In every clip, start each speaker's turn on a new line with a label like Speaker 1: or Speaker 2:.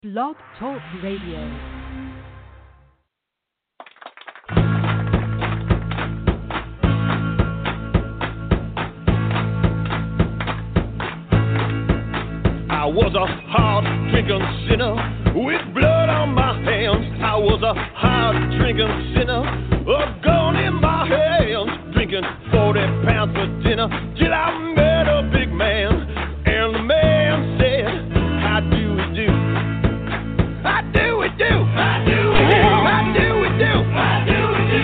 Speaker 1: Blog Talk Radio.
Speaker 2: I was a hard drinking sinner with blood on my hands. I was a hard drinking sinner, a gun in my hands, drinking 40 pounds for dinner till I met a big man. And the man said, how do we do? How do we do? How do we do? How do we do? How do we do?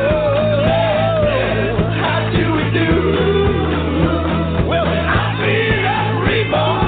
Speaker 2: How do we do? Well, I feel I'm reborn.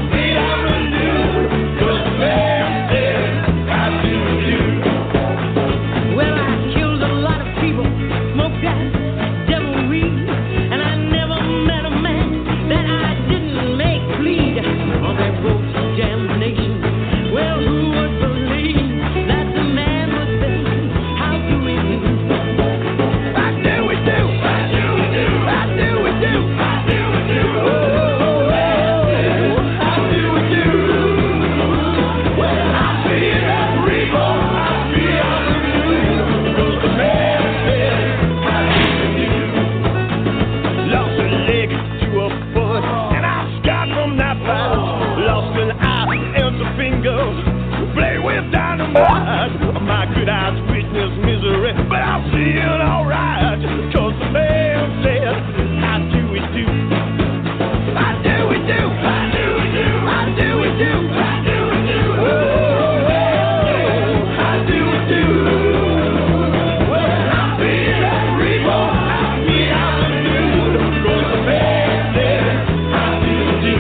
Speaker 2: My good eyes witness misery, but I'm feeling alright, 'cause the man said, how do we do? How do we do? How do we do? How do we do? How do we do? How do we do? Well, I'm feeling reborn, I'm feeling new, 'cause the man said, how do we do?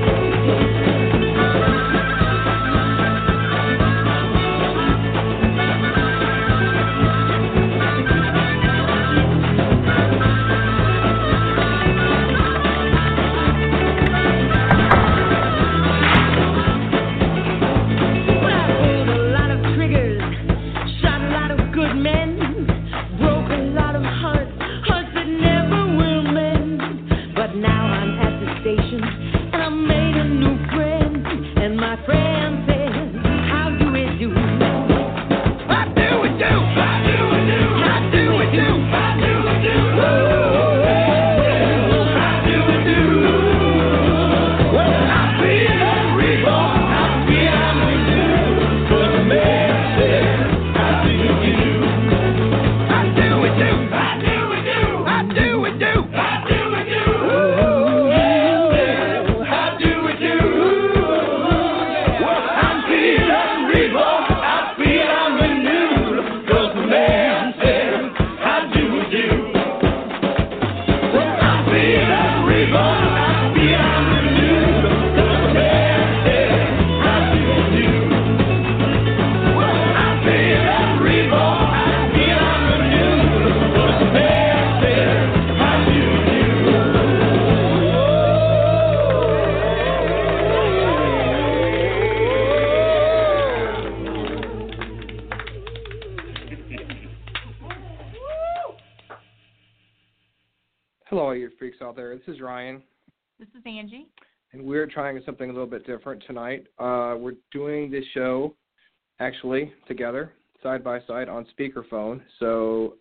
Speaker 3: This is Ryan.
Speaker 4: This is Angie.
Speaker 3: And we're trying something a little bit different tonight. We're doing this show, actually, together, side by side on speakerphone. So,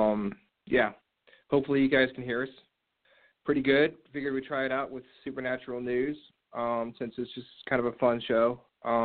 Speaker 3: yeah, hopefully you guys can hear us pretty good. Figured we'd try it out with Supernatural News, since it's just kind of a fun show.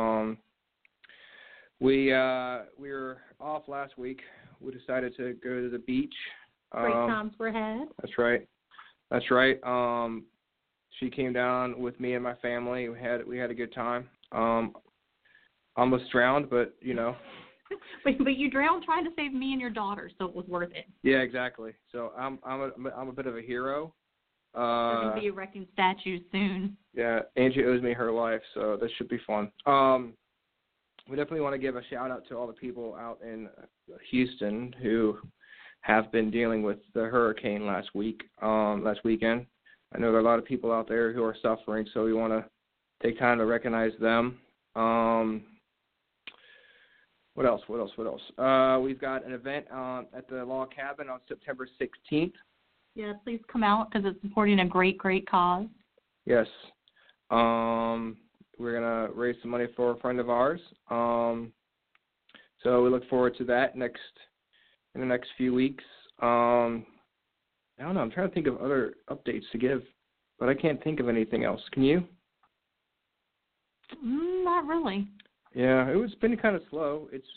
Speaker 3: We were off last week. We decided to go to the beach.
Speaker 4: Great times were had.
Speaker 3: That's right. That's right. She came down with me and my family. We had a good time. Almost drowned, but you know.
Speaker 4: but you drowned trying to save me and your daughter, so it was worth it.
Speaker 3: Yeah, exactly. So I'm a bit of a hero.
Speaker 4: We're gonna be erecting statues soon.
Speaker 3: Yeah, Angie owes me her life, so this should be fun. We definitely want to give a shout out to all the people out in Houston who have been dealing with the hurricane last weekend. I know there are a lot of people out there who are suffering, so we want to take time to recognize them. What else? We've got an event at the Log Cabin on September 16th.
Speaker 4: Yeah, please come out because it's supporting a great, great cause.
Speaker 3: Yes. We're gonna raise some money for a friend of ours. So we look forward to that in the next few weeks. I don't know. I'm trying to think of other updates to give, but I can't think of anything else. Can you?
Speaker 4: Not really.
Speaker 3: Yeah, it's been kind of slow. It's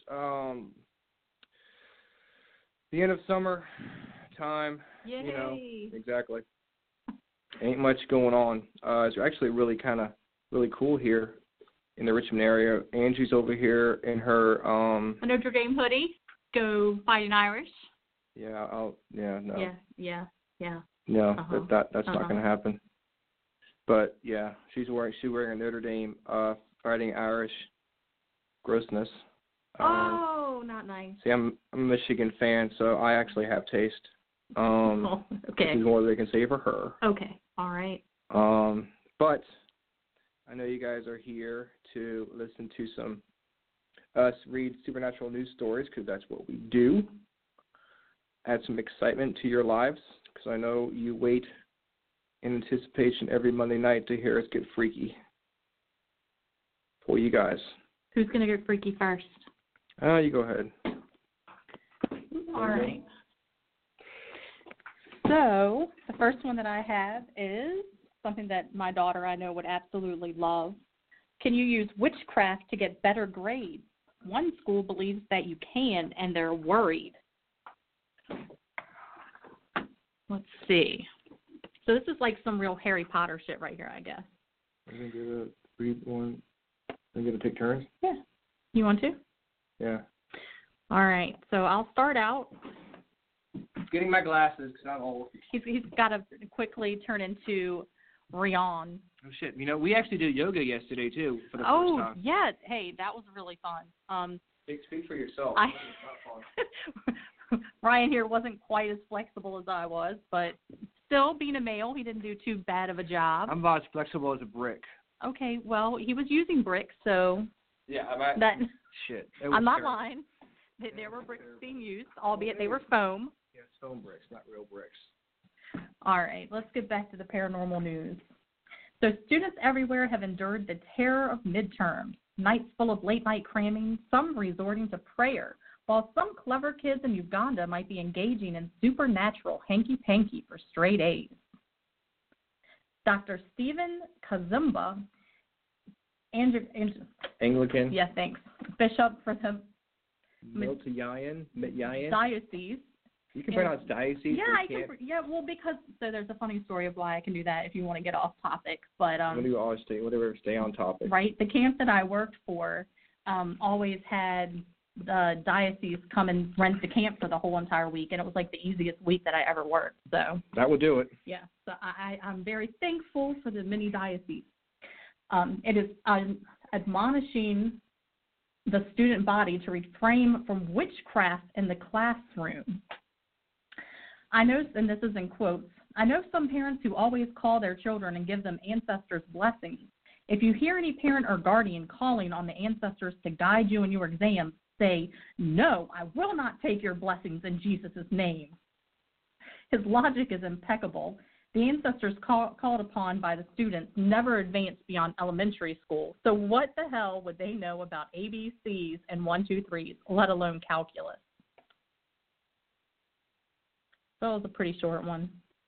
Speaker 3: the end of summer time.
Speaker 4: Yay.
Speaker 3: You know, exactly. Ain't much going on. It's actually really cool here in the Richmond area. Angie's over here in her
Speaker 4: a Notre Dame hoodie. Go Fighting Irish.
Speaker 3: Yeah, no.
Speaker 4: Yeah.
Speaker 3: No,
Speaker 4: Uh-huh.
Speaker 3: that's not going to happen. But yeah, she's wearing a Notre Dame Fighting Irish grossness.
Speaker 4: Not nice.
Speaker 3: See, I'm a Michigan fan, so I actually have taste.
Speaker 4: Okay.
Speaker 3: This is more they can say for her.
Speaker 4: Okay. All right.
Speaker 3: But I know you guys are here to listen to us read supernatural news stories, because that's what we do. Add some excitement to your lives, because I know you wait in anticipation every Monday night to hear us get freaky for you guys.
Speaker 4: Who's going to get freaky first?
Speaker 3: You go ahead.
Speaker 4: All right. So the first one that I have is something that my daughter I know would absolutely love. Can you use witchcraft to get better grades? One school believes that you can, and they're worried. Let's see. So this is like some real Harry Potter shit right here, I guess.
Speaker 3: Are you going to read one? Are you going to take turns?
Speaker 4: Yeah. You want to?
Speaker 3: Yeah.
Speaker 4: All right. So I'll start out.
Speaker 3: Getting my glasses, because I'm old.
Speaker 4: He's got to quickly turn into Rion.
Speaker 3: Oh, shit. You know, we actually did yoga yesterday, too, for the first time.
Speaker 4: Oh, yeah. Hey, that was really fun.
Speaker 3: Speak for yourself.
Speaker 4: Ryan here wasn't quite as flexible as I was, but still, being a male, he didn't do too bad of a job.
Speaker 3: I'm about as flexible as a brick.
Speaker 4: Okay, well, he was using bricks, so
Speaker 3: yeah, shit.
Speaker 4: I'm not lying. There were bricks being used, albeit they were foam.
Speaker 3: Yeah, it's foam bricks, not real bricks.
Speaker 4: All right, let's get back to the paranormal news. So students everywhere have endured the terror of midterms, nights full of late-night cramming, some resorting to prayer, while some clever kids in Uganda might be engaging in supernatural hanky-panky for straight A's. Dr. Stephen Kazumba,
Speaker 3: Anglican?
Speaker 4: Yeah, thanks. Bishop for the
Speaker 3: Miltiayan?
Speaker 4: diocese.
Speaker 3: You can pronounce diocese.
Speaker 4: Yeah, I can. Yeah, well, because so there's a funny story of why I can do that if you want to get off topic. But
Speaker 3: stay on topic.
Speaker 4: Right, the camp that I worked for always had the diocese come and rent the camp for the whole entire week, and it was like the easiest week that I ever worked. So
Speaker 3: that would do it.
Speaker 4: Yeah, so I'm very thankful for the mini diocese. It is admonishing the student body to refrain from witchcraft in the classroom. I know, and this is in quotes, I know some parents who always call their children and give them ancestors' blessings. If you hear any parent or guardian calling on the ancestors to guide you in your exams, say, "No, I will not take your blessings in Jesus' name." His logic is impeccable. The ancestors called upon by the students never advanced beyond elementary school. So what the hell would they know about ABCs and 1, 2, 3s, let alone calculus? That was a pretty short one.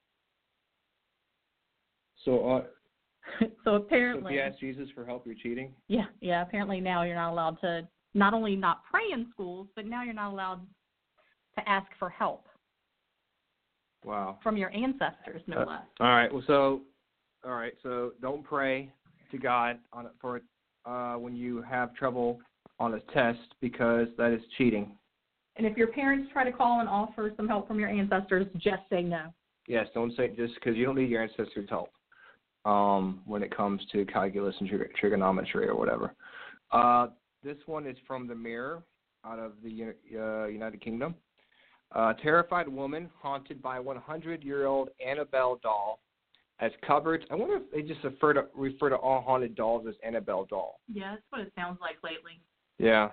Speaker 3: So
Speaker 4: apparently.
Speaker 3: So if you ask Jesus for help, you're cheating?
Speaker 4: Yeah. Apparently now you're not allowed to not only not pray in schools, but now you're not allowed to ask for help.
Speaker 3: Wow.
Speaker 4: From your ancestors, no less.
Speaker 3: All right. So don't pray to God when you have trouble on a test, because that is cheating.
Speaker 4: And if your parents try to call and offer some help from your ancestors, just say no.
Speaker 3: Yes, don't say just because you don't need your ancestors' help when it comes to calculus and trigonometry or whatever. This one is from the Mirror out of the United Kingdom. Terrified woman haunted by 100-year-old Annabelle doll as covered. I wonder if they just refer to all haunted dolls as Annabelle doll.
Speaker 4: Yeah, that's what it sounds like lately.
Speaker 3: Yeah.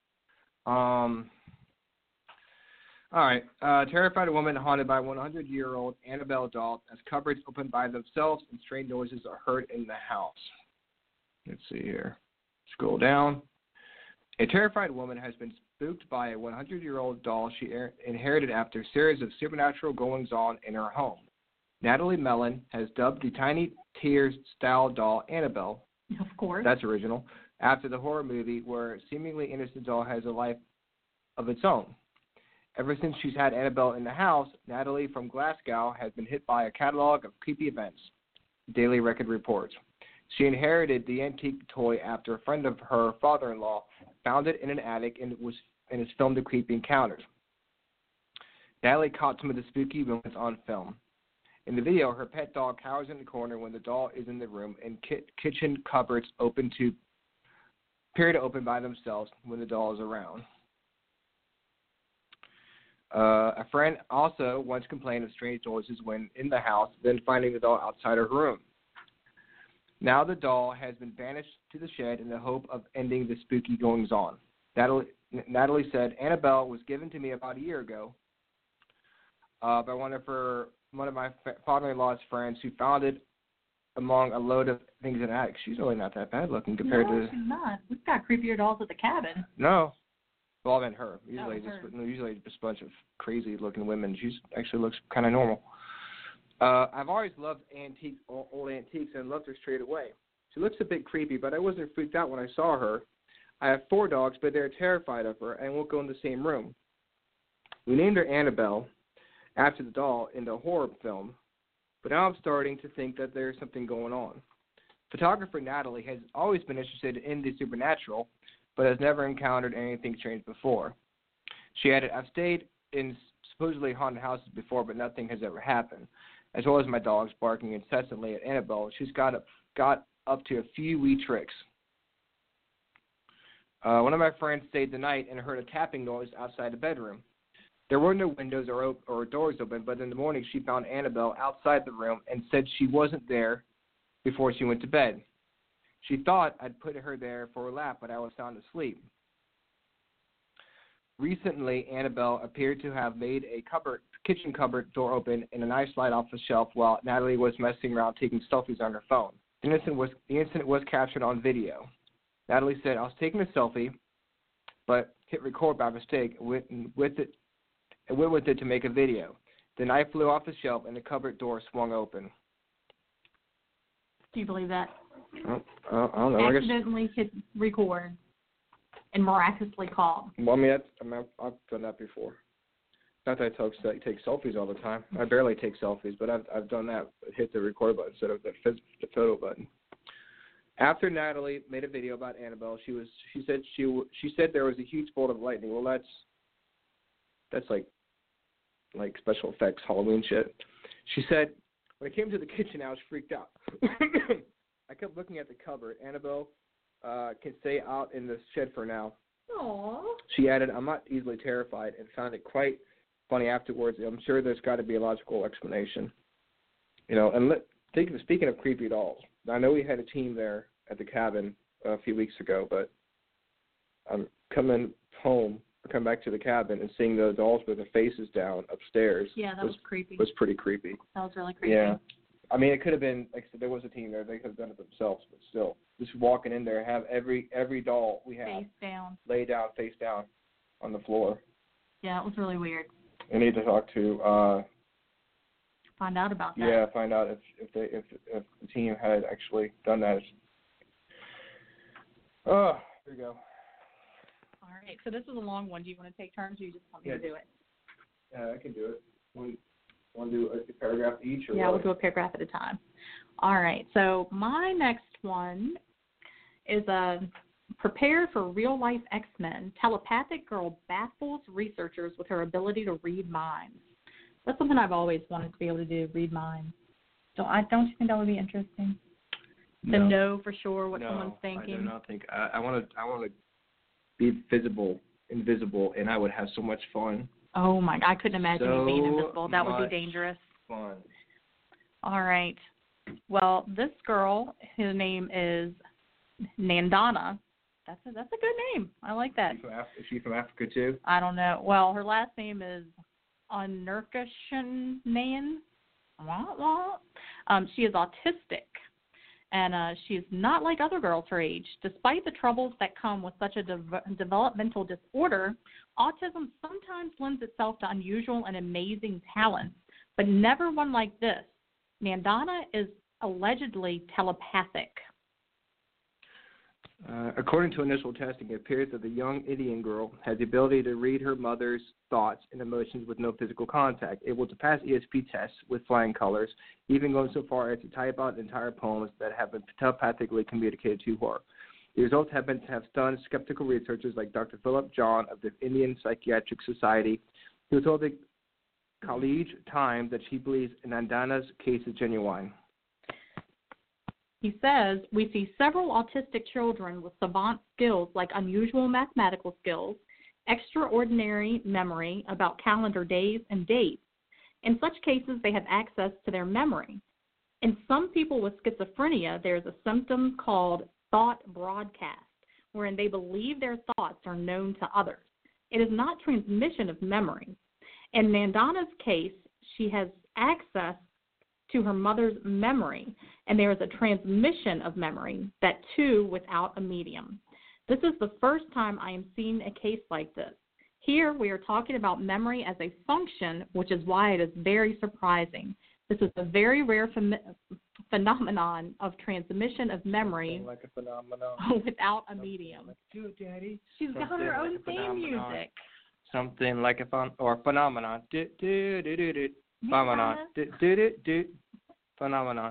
Speaker 3: All right. Terrified woman haunted by 100-year-old Annabelle doll as cupboards open by themselves and strange noises are heard in the house. let's see here. Scroll down. A terrified woman has been spooked by a 100-year-old doll she inherited after a series of supernatural goings-on in her home. Natalie Mellon has dubbed the Tiny Tears-style doll Annabelle.
Speaker 4: Of course.
Speaker 3: That's original. After the horror movie where a seemingly innocent doll has a life of its own. Ever since she's had Annabelle in the house, Natalie from Glasgow has been hit by a catalog of creepy events, Daily Record reports. She inherited the antique toy after a friend of her father-in-law found it in an attic and has filmed the creepy encounters. Natalie caught some of the spooky moments on film. In the video, her pet dog cowers in the corner when the doll is in the room, and kitchen cupboards appear to open by themselves when the doll is around. A friend also once complained of strange noises when in the house, then finding the doll outside her room. Now the doll has been banished to the shed in the hope of ending the spooky goings-on. Natalie said, Annabelle was given to me about a year ago by one of my father-in-law's friends who found it among a load of things in the attic. She's really not that bad looking compared to...
Speaker 4: No, she's not. We've got creepier dolls at the cabin.
Speaker 3: No. Well, I meant her. Usually just a bunch of crazy-looking women. She actually looks kind of normal. I've always loved old antiques, and loved her straight away. She looks a bit creepy, but I wasn't freaked out when I saw her. I have 4 dogs, but they're terrified of her and won't go in the same room. We named her Annabelle after the doll in the horror film, but now I'm starting to think that there's something going on. Photographer Natalie has always been interested in the supernatural, but has never encountered anything strange before. She added, I've stayed in supposedly haunted houses before, but nothing has ever happened. As well as my dogs barking incessantly at Annabelle, she's got up to a few wee tricks. One of my friends stayed the night and heard a tapping noise outside the bedroom. There were no windows or doors open, but in the morning she found Annabelle outside the room and said she wasn't there before she went to bed. She thought I'd put her there for a lap, but I was sound asleep. Recently, Annabelle appeared to have made a kitchen cupboard door open and a knife slide off the shelf while Natalie was messing around taking selfies on her phone. The incident was captured on video. Natalie said, I was taking a selfie, but hit record by mistake and went with it to make a video. The knife flew off the shelf and the cupboard door swung open.
Speaker 4: Do you believe that?
Speaker 3: I don't know.
Speaker 4: Accidentally hit record and miraculously caught.
Speaker 3: Well, I've done that before. Not that I take selfies all the time. I barely take selfies, but I've done that. Hit the record button instead of the photo button. After Natalie made a video about Annabelle, she said there was a huge bolt of lightning. Well, that's like special effects Halloween shit. She said, when it came to the kitchen, I was freaked out. I kept looking at the cupboard. Annabelle can stay out in the shed for now.
Speaker 4: Aww.
Speaker 3: She added, I'm not easily terrified, and found it quite funny afterwards. I'm sure there's got to be a logical explanation. And speaking of creepy dolls, I know we had a team there at the cabin a few weeks ago, but I'm coming back to the cabin and seeing the dolls with their faces down upstairs.
Speaker 4: Yeah, that was creepy.
Speaker 3: Was pretty creepy.
Speaker 4: That was really creepy.
Speaker 3: Yeah. I mean, it could have been, like I said, there was a team there. They could have done it themselves, but still. Just walking in there, have every doll we have
Speaker 4: face down,
Speaker 3: lay down, face down on the floor.
Speaker 4: Yeah, it was really weird.
Speaker 3: I need to talk to
Speaker 4: find out about that.
Speaker 3: Yeah, find out if the team had actually done that. Oh, here we go.
Speaker 4: All right, so this is a long one. Do you want to take turns, or you just want me to do it?
Speaker 3: Yeah, I can do it. Want to do a paragraph each? Or
Speaker 4: yeah, we'll do a paragraph at a time. All right, so my next one is prepare for real-life X-Men. Telepathic girl baffles researchers with her ability to read minds. That's something I've always wanted to be able to do, read minds. Don't you think that would be interesting? To know for sure what someone's thinking?
Speaker 3: I do not think. I want to be invisible, and I would have so much fun.
Speaker 4: Oh, my God. I couldn't imagine you being invisible. That would be dangerous.
Speaker 3: Fun.
Speaker 4: All right. Well, this girl, her name is Nandana. That's a good name. I like that.
Speaker 3: Is she from Africa, too?
Speaker 4: I don't know. Well, her last name is Onurkashanan. She is autistic, and she's not like other girls her age. Despite the troubles that come with such a developmental disorder, autism sometimes lends itself to unusual and amazing talents, but never one like this. Nandana is allegedly telepathic.
Speaker 3: According to initial testing, it appears that the young Indian girl has the ability to read her mother's thoughts and emotions with no physical contact, able to pass ESP tests with flying colors, even going so far as to type out entire poems that have been telepathically communicated to her. The results have stunned skeptical researchers like Dr. Philip John of the Indian Psychiatric Society, who told the Khaleej Times that she believes Nandana's case is genuine.
Speaker 4: He says, we see several autistic children with savant skills like unusual mathematical skills, extraordinary memory about calendar days and dates. In such cases, they have access to their memory. In some people with schizophrenia, there's a symptom called thought broadcast, wherein they believe their thoughts are known to others. It is not transmission of memory. In Nandana's case, she has access to her mother's memory, and there is a transmission of memory, that too without a medium. This is the first time I am seeing a case like this. Here we are talking about memory as a function, which is why it is very surprising. This is a very rare phenomenon of transmission of memory
Speaker 3: like a phenomenon.
Speaker 4: without a medium.
Speaker 3: Do it, Daddy.
Speaker 4: She's got her own theme music.
Speaker 3: Something like a phenomenon. Phenomenon. Phenomenon.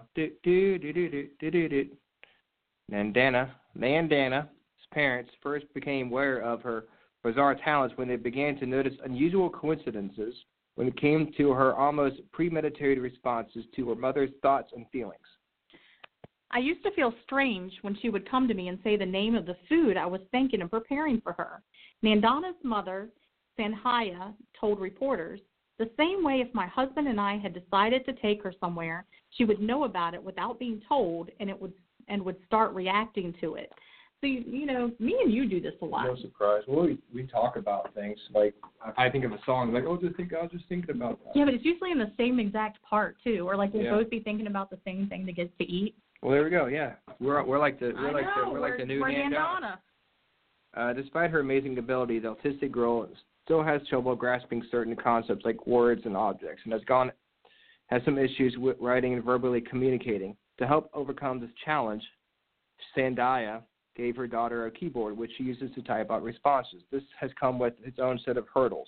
Speaker 3: Nandana's parents first became aware of her bizarre talents when they began to notice unusual coincidences when it came to her almost premeditated responses to her mother's thoughts and feelings.
Speaker 4: I used to feel strange when she would come to me and say the name of the food I was thinking and preparing for her. Nandana's mother, Sanhaya, told reporters, the same way if my husband and I had decided to take her somewhere, she would know about it without being told and would start reacting to it. So, you know, me and you do this a lot.
Speaker 3: No surprise. Well, we talk about things. Like, I think of a song, like, I was just thinking about that.
Speaker 4: Yeah, but it's usually in the same exact part, too. Or, like, we'll both be thinking about the same thing to get to eat.
Speaker 3: Well, there we go, yeah. We're like the new
Speaker 4: Nandana.
Speaker 3: Despite her amazing ability, the autistic girl still has trouble grasping certain concepts like words and objects, and has some issues with writing and verbally communicating. To help overcome this challenge, Sandhya gave her daughter a keyboard, which she uses to type out responses. This has come with its own set of hurdles.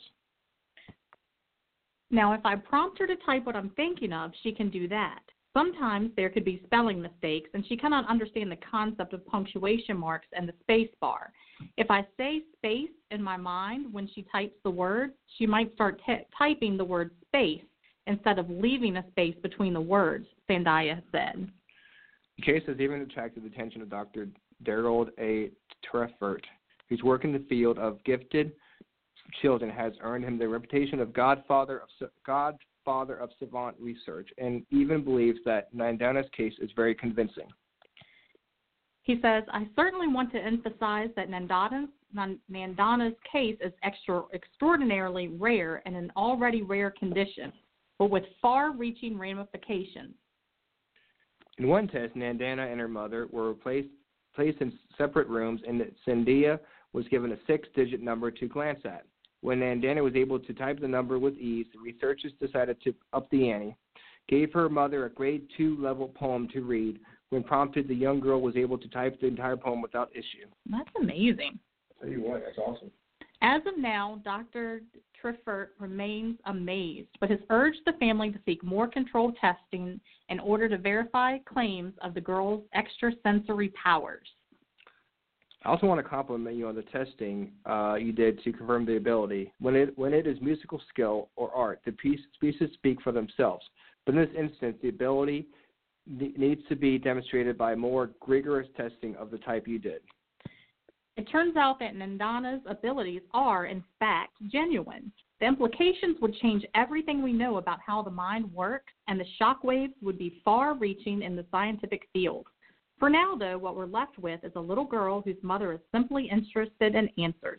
Speaker 4: Now, if I prompt her to type what I'm thinking of, she can do that. Sometimes there could be spelling mistakes, and she cannot understand the concept of punctuation marks and the space bar. If I say space in my mind when she types the word, she might start typing the word space instead of leaving a space between the words, Sandhya said.
Speaker 3: The case has even attracted the attention of Dr. Darold A. Treffert, whose work in the field of gifted children has earned him the reputation of godfather of savant research, and even believes that Nandana's case is very convincing.
Speaker 4: He says, I certainly want to emphasize that Nandana's case is extraordinarily rare and an already rare condition, but with far-reaching ramifications.
Speaker 3: In one test, Nandana and her mother were placed in separate rooms, and Sandhya was given a 6-digit number to glance at. When Nandana was able to type the number with ease, the researchers decided to up the ante, gave her mother a grade 2 level poem to read. When prompted, the young girl was able to type the entire poem without issue.
Speaker 4: That's amazing.
Speaker 3: I'll tell you what, that's awesome.
Speaker 4: As of now, Dr. Treffert remains amazed, but has urged the family to seek more controlled testing in order to verify claims of the girl's extrasensory powers.
Speaker 3: I also want to compliment you on the testing you did to confirm the ability. When it is musical skill or art, the pieces speak for themselves. But in this instance, the ability needs to be demonstrated by more rigorous testing of the type you did.
Speaker 4: It turns out that Nandana's abilities are, in fact, genuine. The implications would change everything we know about how the mind works, and the shockwaves would be far-reaching in the scientific field. For now, though, what we're left with is a little girl whose mother is simply interested in answers.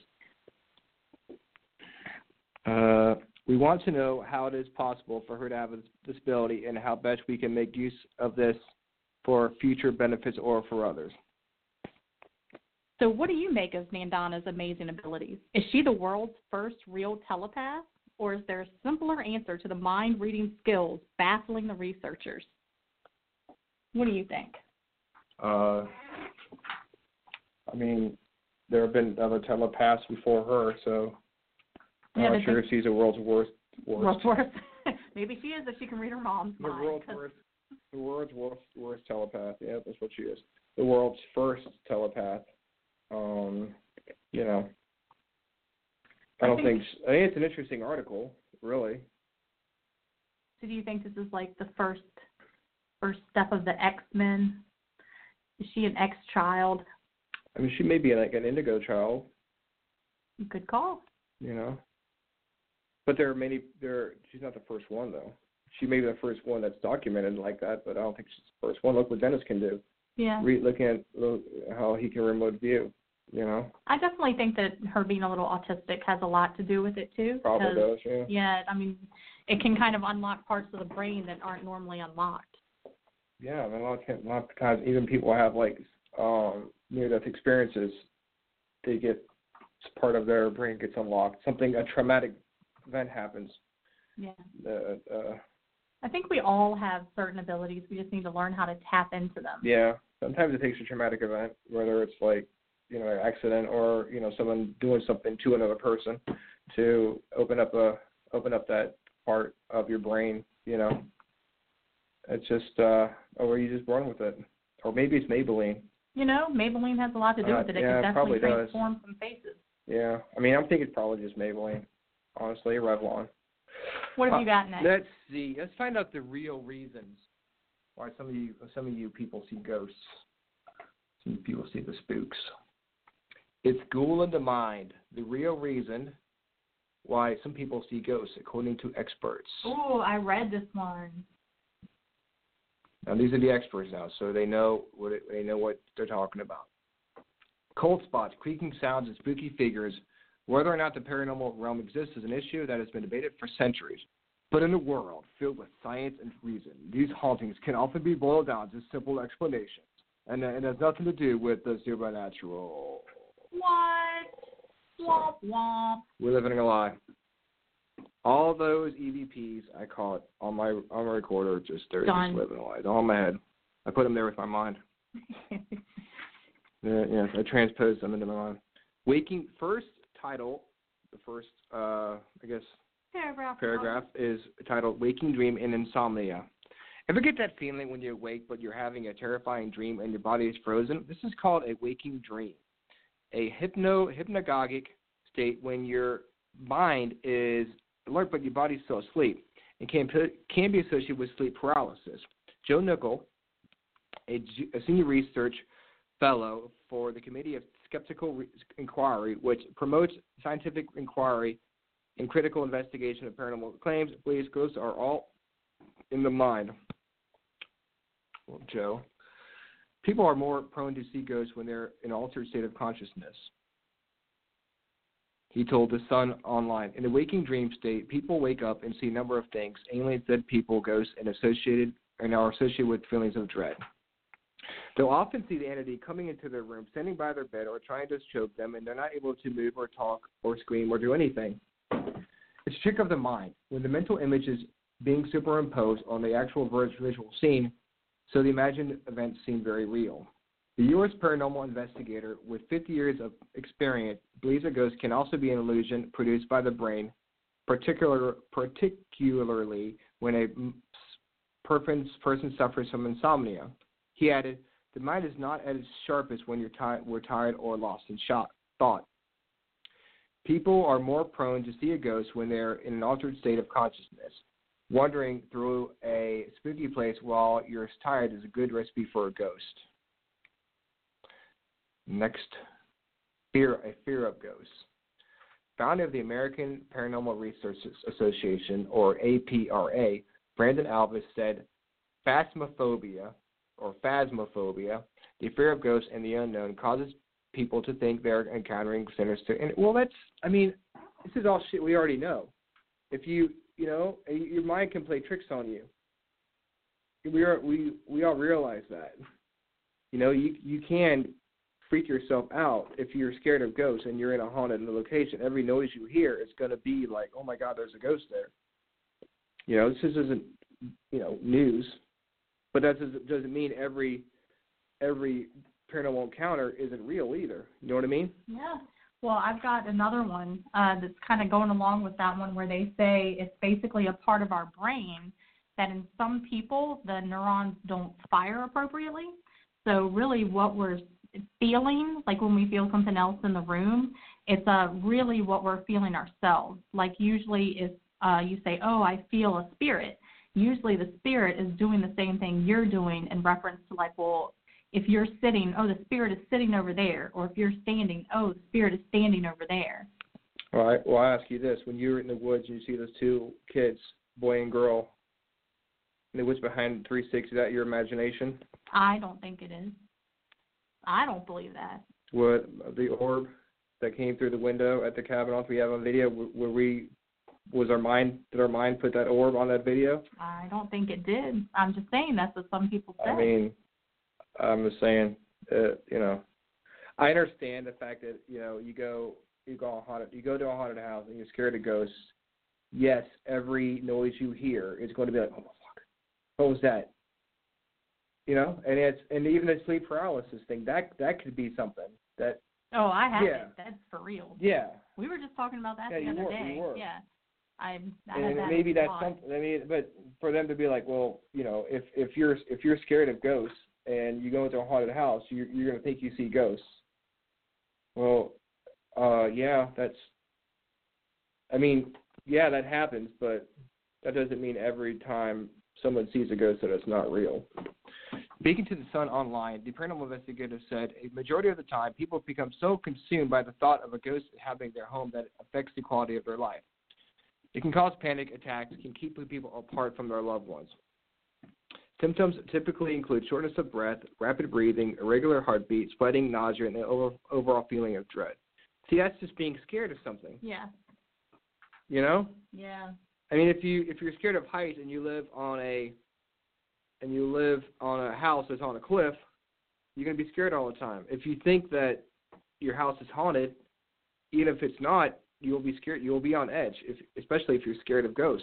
Speaker 3: We want to know how it is possible for her to have a disability and how best we can make use of this for future benefits or for others.
Speaker 4: So what do you make of Mandana's amazing abilities? Is she the world's first real telepath, or is there a simpler answer to the mind-reading skills baffling the researchers? What do you think?
Speaker 3: I mean, there have been other telepaths before her, so I'm not sure if she's the world's worst.
Speaker 4: World's worst. Maybe she is if she can read her mom's mind.
Speaker 3: The world's worst telepath. Yeah, that's what she is. The world's first telepath. You know, I think it's an interesting article, really.
Speaker 4: So do you think this is like the first step of the X-Men? Is she an X-child?
Speaker 3: I mean, she may be like an indigo child.
Speaker 4: Good call.
Speaker 3: You know, but there are many. She's not the first one though. She may be the first one that's documented like that, but I don't think she's the first one. Look what Dennis can do.
Speaker 4: Yeah.
Speaker 3: Looking at how he can remote view. You know.
Speaker 4: I definitely think that her being a little autistic has a lot to do with it too.
Speaker 3: Probably does. Yeah.
Speaker 4: Yeah. I mean, it can kind of unlock parts of the brain that aren't normally unlocked.
Speaker 3: Yeah, I mean, a lot of times, even people have like near-death experiences. They get part of their brain gets unlocked. A traumatic event happens.
Speaker 4: Yeah.
Speaker 3: I
Speaker 4: think we all have certain abilities. We just need to learn how to tap into them.
Speaker 3: Yeah. Sometimes it takes a traumatic event, whether it's like, you know, an accident or, you know, someone doing something to another person, to open up that part of your brain. You know. It's just, or you're just born with it, or maybe it's Maybelline.
Speaker 4: You know, Maybelline has a lot to do with it. It can definitely transform some faces.
Speaker 3: Yeah, I mean, I'm thinking it's probably just Maybelline, honestly, Revlon.
Speaker 4: What have you got next?
Speaker 3: Let's see. Let's find out the real reasons why some of you people see ghosts. Some people see the spooks. It's Ghoul in the Mind. The real reason why some people see ghosts, according to experts.
Speaker 4: Oh, I read this one.
Speaker 3: Now these are the experts now, so they know what they're talking about. Cold spots, creaking sounds, and spooky figures. Whether or not the paranormal realm exists is an issue that has been debated for centuries. But in a world filled with science and reason, these hauntings can often be boiled down to simple explanations, and it has nothing to do with the supernatural.
Speaker 4: What? Womp womp.
Speaker 3: We're living in a lie. All those EVPs, I call it on my recorder, just living a lie. They're all in my head. I put them there with my mind. Yes, I transpose them into my mind. First title, the first, paragraph is titled Waking Dream and Insomnia. Ever get that feeling when you're awake but you're having a terrifying dream and your body is frozen? This is called a waking dream. A hypnagogic state when your mind is alert but your body's still asleep. It can be associated with sleep paralysis. Joe Nickel, a senior research fellow for the Committee of Skeptical Inquiry, which promotes scientific inquiry and critical investigation of paranormal claims, believes ghosts are all in the mind. Well, Joe, people are more prone to see ghosts when they're in an altered state of consciousness. He told The Sun online, in a waking dream state, people wake up and see a number of things, aliens, dead people, ghosts, and are associated with feelings of dread. They'll often see the entity coming into their room, standing by their bed, or trying to choke them, and they're not able to move or talk or scream or do anything. It's a trick of the mind. When the mental image is being superimposed on the actual visual scene, so the imagined events seem very real. The U.S. paranormal investigator with 50 years of experience believes a ghost can also be an illusion produced by the brain, particularly when a person suffers from insomnia. He added, the mind is not at its sharpest when we're tired or lost in thought. People are more prone to see a ghost when they're in an altered state of consciousness. Wandering through a spooky place while you're tired is a good recipe for a ghost. Next, fear of ghosts. Founder of the American Paranormal Research Association, or APRA, Brandon Alvis said, phasmophobia, the fear of ghosts and the unknown, causes people to think they're encountering sinister. And this is all shit we already know. If your mind can play tricks on you. we all realize that. You know, you can freak yourself out if you're scared of ghosts and you're in a haunted location. Every noise you hear is going to be like, oh my God, there's a ghost there. You know, this isn't, you know, news, but that doesn't mean every paranormal encounter isn't real either. You know what I mean?
Speaker 4: Yeah. Well, I've got another one that's kind of going along with that one where they say it's basically a part of our brain that in some people the neurons don't fire appropriately. So really what we're feeling, like when we feel something else in the room, it's really what we're feeling ourselves. Like usually if you say, oh, I feel a spirit, usually the spirit is doing the same thing you're doing in reference to like, well, if you're sitting, oh, the spirit is sitting over there. Or if you're standing, oh, the spirit is standing over there.
Speaker 3: All right. Well, I ask you this. When you were in the woods and you see those two kids, boy and girl, in the woods behind 360, is that your imagination?
Speaker 4: I don't think it is. I don't believe that.
Speaker 3: What, the orb that came through the window at the cabin off we have on video, did our mind put that orb on that video?
Speaker 4: I don't think it did. I'm just saying that's what some people say.
Speaker 3: I mean, I'm just saying, you know, I understand the fact that, you know, you go to a haunted house and you're scared of ghosts. Yes, every noise you hear is going to be like, oh fuck, what was that? You know, and even the sleep paralysis thing, that could be something that.
Speaker 4: Oh, I have it. That's for real.
Speaker 3: Yeah.
Speaker 4: We were just talking about that the other day. Yeah. I had
Speaker 3: and
Speaker 4: that
Speaker 3: maybe that's
Speaker 4: lot.
Speaker 3: something. I mean, but for them to be like, well, you know, if you're scared of ghosts and you go into a haunted house, you're going to think you see ghosts. Well, yeah, that happens, but that doesn't mean every time someone sees a ghost that it's not real. Speaking to The Sun Online, the paranormal investigator said a majority of the time people become so consumed by the thought of a ghost inhabiting their home that it affects the quality of their life. It can cause panic attacks, can keep people apart from their loved ones. Symptoms typically include shortness of breath, rapid breathing, irregular heartbeat, sweating, nausea, and an overall feeling of dread. See, that's just being scared of something.
Speaker 4: Yeah.
Speaker 3: You know?
Speaker 4: Yeah.
Speaker 3: I mean, if you're scared of heights and you live on a house that's on a cliff, you're going to be scared all the time. If you think that your house is haunted, even if it's not, you'll be scared. You'll be on edge, especially if you're scared of ghosts.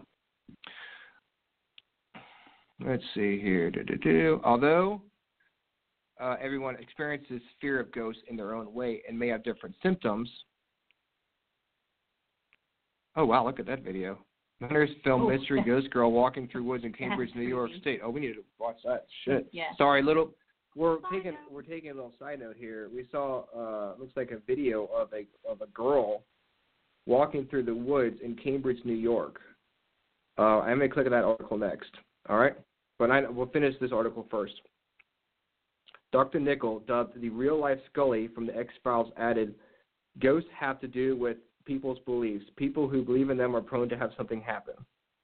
Speaker 3: Let's see here. Although everyone experiences fear of ghosts in their own way and may have different symptoms. Oh, wow, look at that video. Hunters film mystery ghost girl walking through woods in Cambridge, New York State. Oh, we need to watch that shit.
Speaker 4: Yeah.
Speaker 3: Sorry, we're taking a little side note here. We saw looks like a video of a girl walking through the woods in Cambridge, New York. I'm gonna click on that article next. All right, but we'll finish this article first. Dr. Nichol, dubbed the real-life Scully from the X-Files, added, "Ghosts have to do with people's beliefs. People who believe in them are prone to have something happen."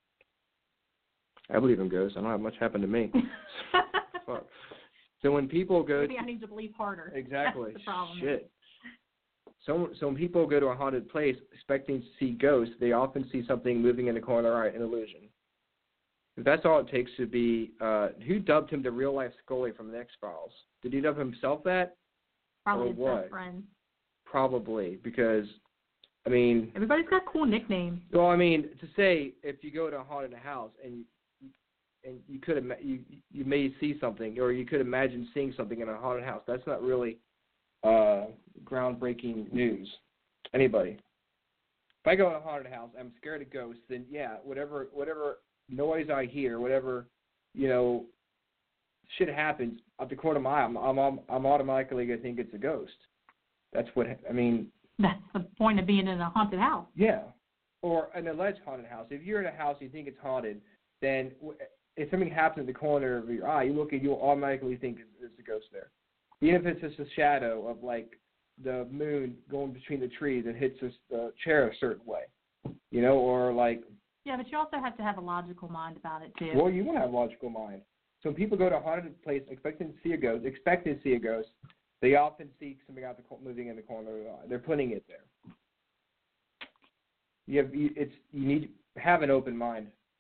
Speaker 3: I believe in ghosts. I don't have much happen to me. Fuck. So when people go,
Speaker 4: maybe I need to believe harder.
Speaker 3: Exactly.
Speaker 4: That's the problem.
Speaker 3: Shit. So when people go to a haunted place expecting to see ghosts, they often see something moving in the corner, an illusion. If that's all it takes to be, who dubbed him the real-life Scully from the X-Files? Did he dub himself that?
Speaker 4: Probably
Speaker 3: or
Speaker 4: his
Speaker 3: what?
Speaker 4: best friend.
Speaker 3: Probably, because, I mean...
Speaker 4: everybody's got cool nicknames.
Speaker 3: Well, I mean, to say if you go to a haunted house and you could you may see something, or you could imagine seeing something in a haunted house, that's not really groundbreaking news. Anybody. If I go to a haunted house, I'm scared of ghosts, then yeah, whatever noise I hear, whatever, you know, shit happens at the corner of my eye, I'm automatically going to think it's a ghost. That's what, I mean.
Speaker 4: That's the point of being in a haunted house.
Speaker 3: Yeah. Or an alleged haunted house. If you're in a house and you think it's haunted, then if something happens in the corner of your eye, you'll automatically think there's a ghost there. Even if it's just a shadow of, like, the moon going between the trees and hits the chair a certain way, you know, or like.
Speaker 4: Yeah, but you also have to have a logical mind about it too.
Speaker 3: Well, you want to have a logical mind. So when people go to a haunted place expecting to see a ghost, they often see something moving in the corner of the eye. They're putting it there. You need to have an open mind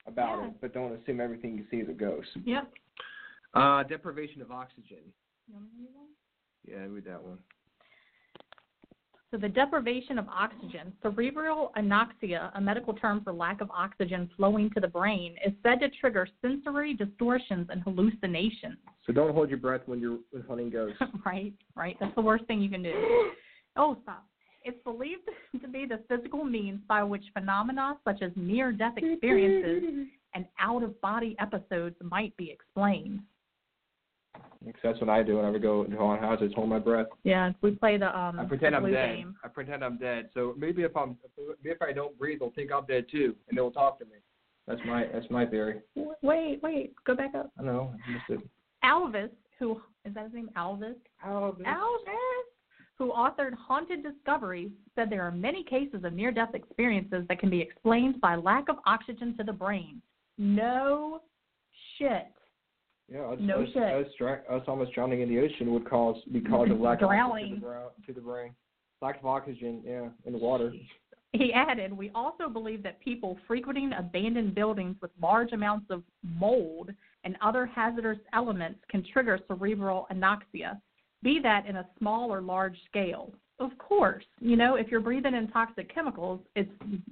Speaker 3: about it, but don't assume everything you see is a ghost.
Speaker 4: Yep.
Speaker 3: Deprivation of oxygen.
Speaker 4: You want me to read one?
Speaker 3: Yeah, read that one.
Speaker 4: So the deprivation of oxygen, cerebral anoxia, a medical term for lack of oxygen flowing to the brain, is said to trigger sensory distortions and hallucinations.
Speaker 3: So don't hold your breath when you're hunting ghosts.
Speaker 4: Right. That's the worst thing you can do. Oh, stop. It's believed to be the physical means by which phenomena such as near-death experiences and out-of-body episodes might be explained.
Speaker 3: That's what I do whenever I go into haunted houses. Hold my breath.
Speaker 4: Yeah, we play the
Speaker 3: I pretend I'm
Speaker 4: blue
Speaker 3: dead.
Speaker 4: game.
Speaker 3: I pretend I'm dead. So maybe if I don't breathe, they'll think I'm dead too, and they'll talk to me. That's my theory.
Speaker 4: Wait, go back up.
Speaker 3: I know. I missed it.
Speaker 4: Alvis, who is that his name? Alvis, who authored Haunted Discoveries, said there are many cases of near-death experiences that can be explained by lack of oxygen to the brain. No shit.
Speaker 3: Yeah, us almost drowning in the ocean would be caused of lack of oxygen to the brain. Lack of oxygen, in the water.
Speaker 4: He added, we also believe that people frequenting abandoned buildings with large amounts of mold and other hazardous elements can trigger cerebral anoxia, be that in a small or large scale. Of course, if you're breathing in toxic chemicals, it's,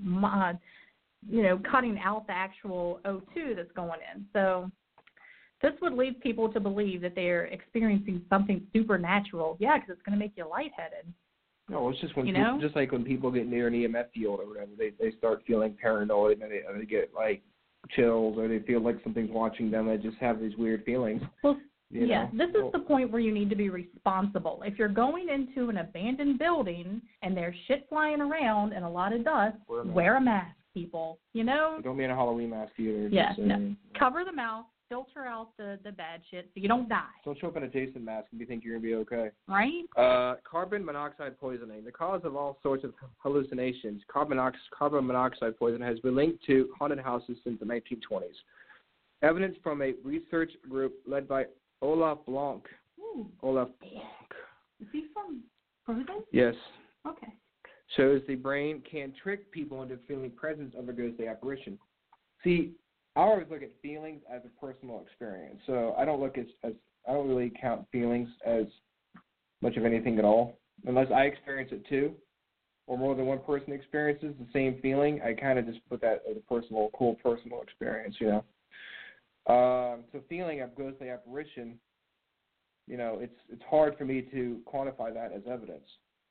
Speaker 4: cutting out the actual O2 that's going in. So this would lead people to believe that they're experiencing something supernatural. Yeah, because it's going to make you lightheaded.
Speaker 3: No, it's just when just like when people get near an EMF field or whatever, they start feeling paranoid and they get like chills or they feel like something's watching them. They just have these weird feelings.
Speaker 4: Well, this is the point where you need to be responsible. If you're going into an abandoned building and there's shit flying around and a lot of dust, wear a mask, people.
Speaker 3: Don't be in a Halloween mask either.
Speaker 4: Yeah, cover the mouth. Filter out the bad shit so you don't die. Don't
Speaker 3: show up in a Jason mask and you think you're going to be okay.
Speaker 4: Right?
Speaker 3: Carbon monoxide poisoning. The cause of all sorts of hallucinations. Carbon monoxide poisoning has been linked to haunted houses since the 1920s. Evidence from a research group led by Olaf Blanc.
Speaker 4: Ooh.
Speaker 3: Olaf Blanc.
Speaker 4: Is he from Frozen?
Speaker 3: Yes.
Speaker 4: Okay.
Speaker 3: Shows the brain can trick people into feeling presence of a ghostly apparition. See, I always look at feelings as a personal experience. So I don't really count feelings as much of anything at all. Unless I experience it too, or more than one person experiences the same feeling, I kind of just put that as a cool personal experience, So feeling a ghostly apparition, it's hard for me to quantify that as evidence,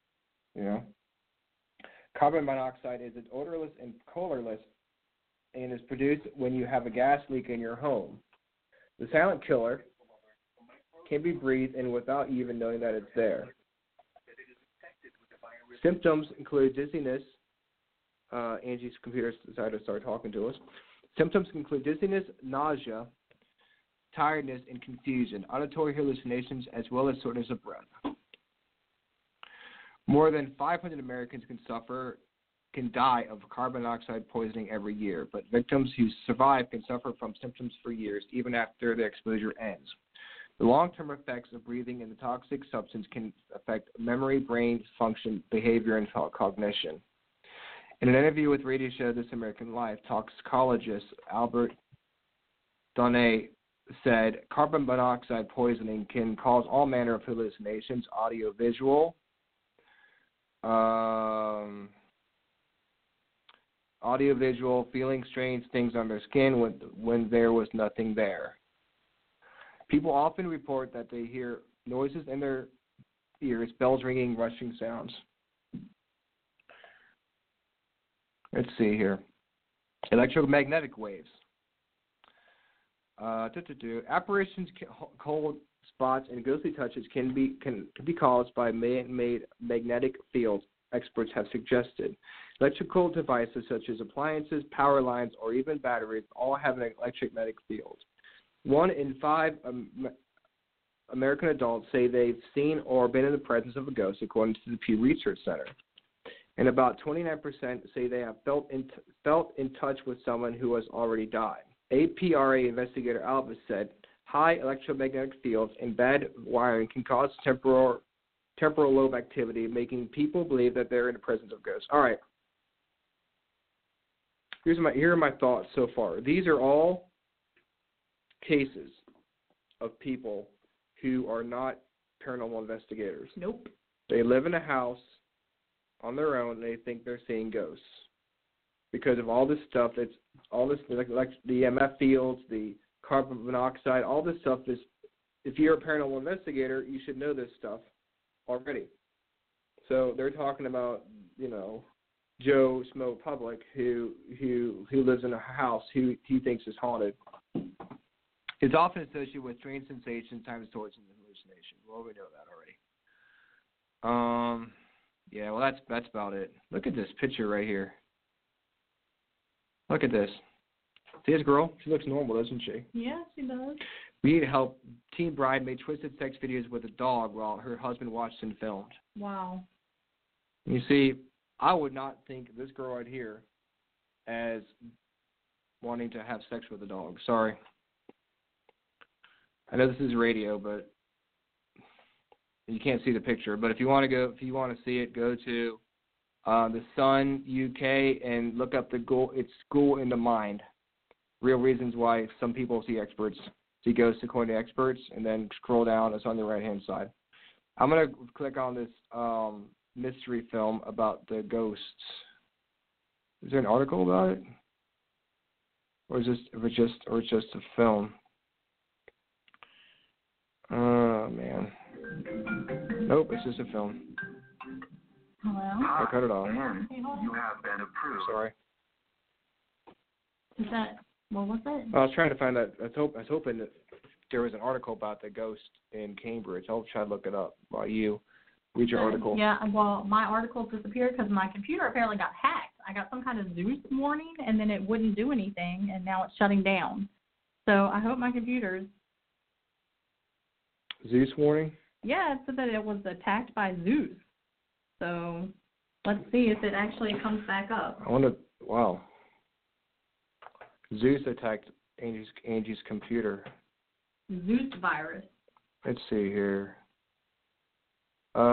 Speaker 3: Carbon monoxide is odorless and colorless and is produced when you have a gas leak in your home. The silent killer can be breathed in without you even knowing that it's there. Symptoms include dizziness. Angie's computer decided to start talking to us. Symptoms include dizziness, nausea, tiredness, and confusion, auditory hallucinations, as well as shortness of breath. More than 500 Americans can die of carbon monoxide poisoning every year, but victims who survive can suffer from symptoms for years, even after the exposure ends. The long-term effects of breathing in the toxic substance can affect memory, brain function, behavior, and cognition. In an interview with radio show This American Life, toxicologist Albert Donnet said carbon monoxide poisoning can cause all manner of hallucinations, audio-visual, feeling strange things on their skin when there was nothing there. People often report that they hear noises in their ears, bells ringing, rushing sounds. Let's see here. Electromagnetic waves. Apparitions, cold spots, and ghostly touches can be caused by man-made magnetic fields, experts have suggested. Electrical devices such as appliances, power lines, or even batteries all have an electromagnetic field. 1 in 5 American adults say they've seen or been in the presence of a ghost, according to the Pew Research Center. And about 29% say they have felt in touch with someone who has already died. APRA investigator Alvis said, high electromagnetic fields and bad wiring can cause temporal lobe activity, making people believe that they're in the presence of ghosts. All right. here are my thoughts so far. These are all cases of people who are not paranormal investigators.
Speaker 4: Nope.
Speaker 3: They live in a house on their own and they think they're seeing ghosts because of all this stuff. That's all this like the EMF fields, the carbon monoxide, all this stuff is. If you're a paranormal investigator, you should know this stuff already. So they're talking about, Joe Smo Public who lives in a house who he thinks is haunted. It's often associated with strange sensations, time distortion, and hallucination. Well, we know that already. Yeah, well, that's about it. Look at this picture right here. Look at this. See this girl? She looks normal, doesn't she?
Speaker 4: Yeah, she does.
Speaker 3: We need help. Teen bride made twisted sex videos with a dog while her husband watched and filmed.
Speaker 4: Wow.
Speaker 3: You see, I would not think this girl right here as wanting to have sex with a dog. Sorry. I know this is radio, but you can't see the picture. But if you want to see it, go to the Sun UK and look up it's Ghoul in the Mind. Real reasons why some people see ghosts according to experts, and then scroll down. It's on the right-hand side. I'm going to click on this mystery film about the ghosts. Is there an article about it? Or is it's just a film? Oh, man. Nope, it's just a film.
Speaker 4: Hello?
Speaker 3: I cut it off.
Speaker 4: Hey, hold on.
Speaker 5: You have been approved.
Speaker 3: Sorry.
Speaker 4: Is that, what was it?
Speaker 3: I was trying to find that. I was hoping that there was an article about the ghost in Cambridge. I'll try to look it up while you read your article.
Speaker 4: Yeah, well, my article disappeared because my computer apparently got hacked. I got some kind of Zeus warning, and then it wouldn't do anything, and now it's shutting down. So I hope my computer's...
Speaker 3: Zeus warning?
Speaker 4: Yeah, it said that it was attacked by Zeus. So let's see if it actually comes back up.
Speaker 3: Wow. Zeus attacked Angie's computer.
Speaker 4: Zeus virus.
Speaker 3: Let's see here. Let's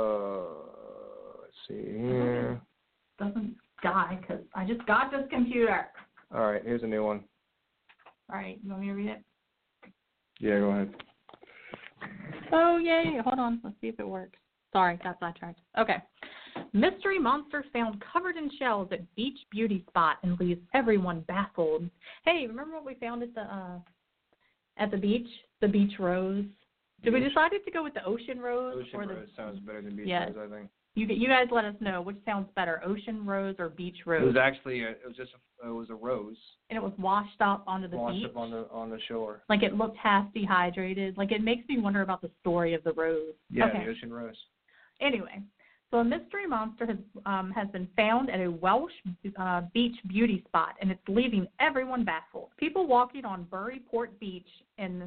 Speaker 3: see here.
Speaker 4: Doesn't die because I just got this computer.
Speaker 3: All right, here's a new one.
Speaker 4: All right, you want me to read it?
Speaker 3: Yeah, go ahead.
Speaker 4: Oh, yay. Hold on. Let's see if it works. Sorry, got sidetracked. Okay. Mystery monster found covered in shells at beach beauty spot and leaves everyone baffled. Hey, remember what we found at the beach? The beach rose. Did we decided to go with the ocean rose?
Speaker 3: Ocean rose sounds better than beach
Speaker 4: yes.
Speaker 3: rose, I think.
Speaker 4: You guys let us know which sounds better, ocean rose or beach rose.
Speaker 3: It was actually it was a rose.
Speaker 4: And it was washed up onto the beach.
Speaker 3: Washed up on the shore.
Speaker 4: Like it looked half dehydrated. Like it makes me wonder about the story of the rose.
Speaker 3: Yeah,
Speaker 4: okay.
Speaker 3: The ocean rose.
Speaker 4: Anyway, so a mystery monster has been found at a Welsh beach beauty spot, and it's leaving everyone baffled. People walking on Buryport Beach in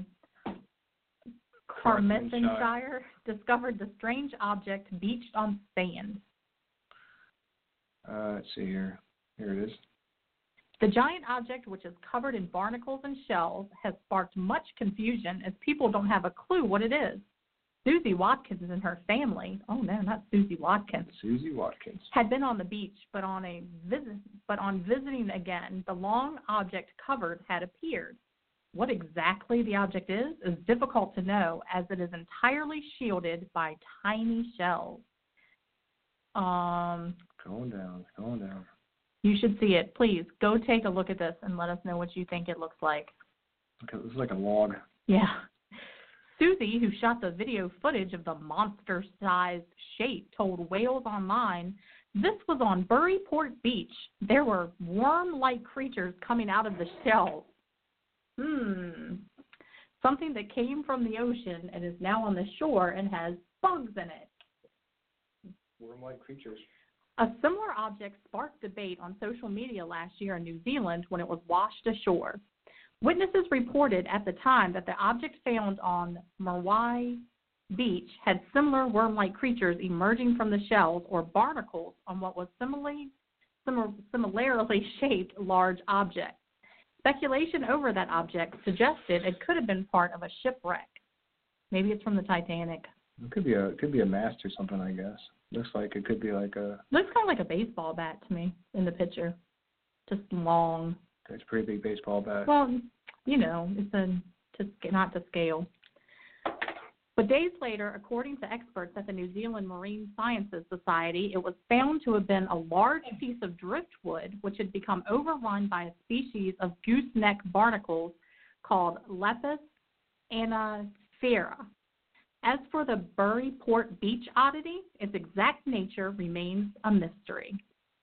Speaker 4: Carmarthenshire discovered the strange object beached on sand.
Speaker 3: Let's see here. Here it is.
Speaker 4: The giant object, which is covered in barnacles and shells, has sparked much confusion as people don't have a clue what it is. Susie Watkins and her family, oh no, not Susie Watkins.
Speaker 3: Susie Watkins.
Speaker 4: Had been on the beach, but on visiting again, the long object covered had appeared. What exactly the object is difficult to know as it is entirely shielded by tiny shells.
Speaker 3: Going down.
Speaker 4: You should see it. Please go take a look at this and let us know what you think it looks like.
Speaker 3: Okay, this is like a log.
Speaker 4: Yeah. Susie, who shot the video footage of the monster-sized shape, told Wales Online, this was on Buryport Beach. There were worm-like creatures coming out of the shells. Something that came from the ocean and is now on the shore and has bugs in it.
Speaker 3: Worm-like creatures.
Speaker 4: A similar object sparked debate on social media last year in New Zealand when it was washed ashore. Witnesses reported at the time that the object found on Marwai Beach had similar worm-like creatures emerging from the shells or barnacles on what was similarly shaped large object. Speculation over that object suggested it could have been part of a shipwreck. Maybe it's from the Titanic.
Speaker 3: It could be a mast or something, I guess. Looks like it could be like a...
Speaker 4: Looks kind of like a baseball bat to me in the picture. just long.
Speaker 3: It's a pretty big baseball bat.
Speaker 4: Well, you know, not to scale. But days later, according to experts at the New Zealand Marine Sciences Society, it was found to have been a large piece of driftwood which had become overrun by a species of gooseneck barnacles called Lepus anaphyra. As for the Burry Port Beach oddity, its exact nature remains a mystery.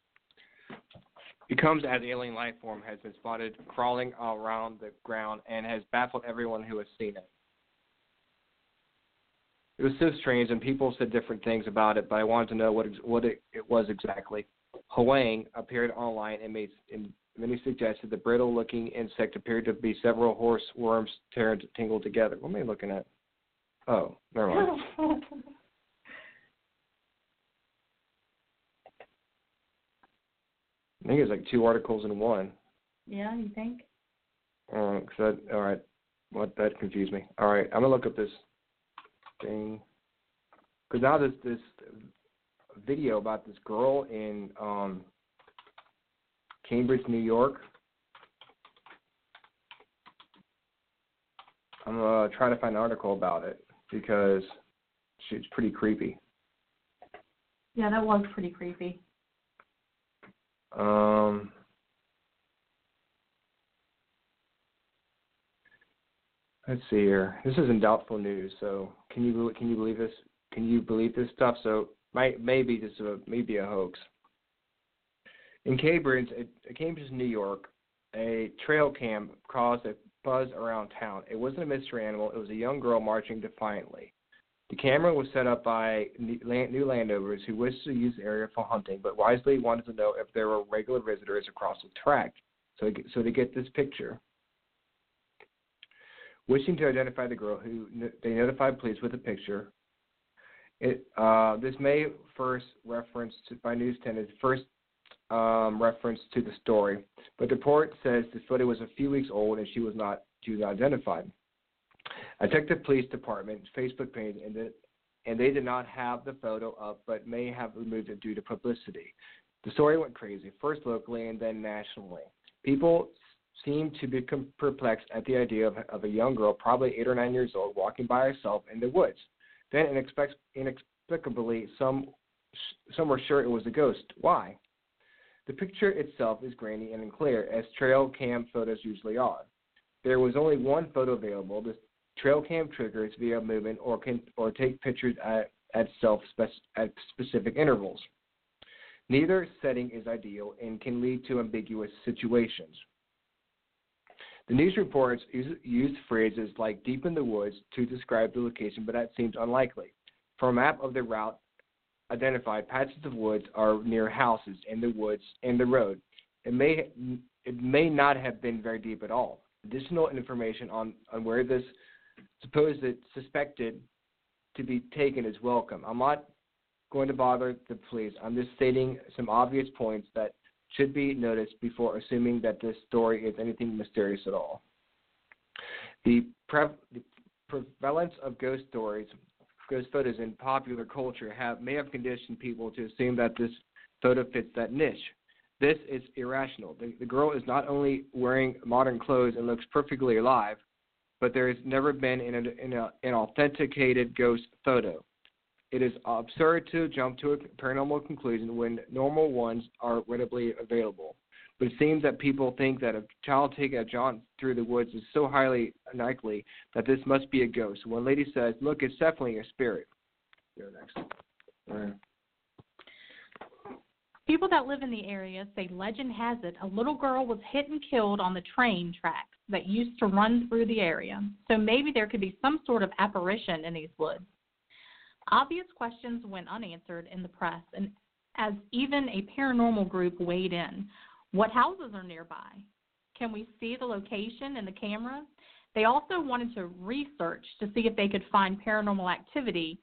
Speaker 3: It comes as alien life form has been spotted crawling around the ground and has baffled everyone who has seen it. It was so strange, and people said different things about it, but I wanted to know what it was exactly. Huang appeared online and many suggested the brittle-looking insect appeared to be several horse worms tangled together. What am I looking at? Oh, never mind. I think it's like 2 articles in one.
Speaker 4: Yeah, you think?
Speaker 3: All right. That confused me. All right, I'm going to look up this thing. Because now this video about this girl in Cambridge, New York. I'm going to try to find an article about it because it's pretty creepy.
Speaker 4: Yeah, that was pretty creepy.
Speaker 3: Let's see here. This is in Doubtful News, so can you believe this? Can you believe this stuff? So maybe a hoax. In Cambridge, New York, a trail cam caused a buzz around town. It wasn't a mystery animal. It was a young girl marching defiantly. The camera was set up by new landowners who wished to use the area for hunting, but wisely wanted to know if there were regular visitors across the tract. So to get this picture. Wishing to identify the girl, they notified police with a picture. This May 1st reference by News 10 is first reference to the story, but the report says the photo was a few weeks old and she was not identified. I checked the police department's Facebook page and they did not have the photo up, but may have removed it due to publicity. The story went crazy, first locally and then nationally. People seemed to be perplexed at the idea of a young girl, probably 8 or 9 years old, walking by herself in the woods. Then inexplicably, some were sure it was a ghost. Why? The picture itself is grainy and unclear, as trail cam photos usually are. There was only one photo available. The trail cam triggers via movement or take pictures at specific intervals. Neither setting is ideal and can lead to ambiguous situations. The news reports used phrases like deep in the woods to describe the location, but that seems unlikely. For a map of the route identified, patches of woods are near houses, in the woods, and the road. It may not have been very deep at all. Additional information on where this suspected to be taken is welcome. I'm not going to bother the police. I'm just stating some obvious points that should be noticed before assuming that this story is anything mysterious at all. The prevalence of ghost photos in popular culture may have conditioned people to assume that this photo fits that niche. This is irrational. The girl is not only wearing modern clothes and looks perfectly alive, but there has never been an authenticated ghost photo. It is absurd to jump to a paranormal conclusion when normal ones are readily available. But it seems that people think that a child taking a jaunt through the woods is so highly unlikely that this must be a ghost. One lady says, "Look, it's definitely a spirit." Go next. All right.
Speaker 4: People that live in the area say legend has it a little girl was hit and killed on the train tracks that used to run through the area. So maybe there could be some sort of apparition in these woods. Obvious questions went unanswered in the press, and as even a paranormal group weighed in. What houses are nearby? Can we see the location in the camera? They also wanted to research to see if they could find paranormal activity,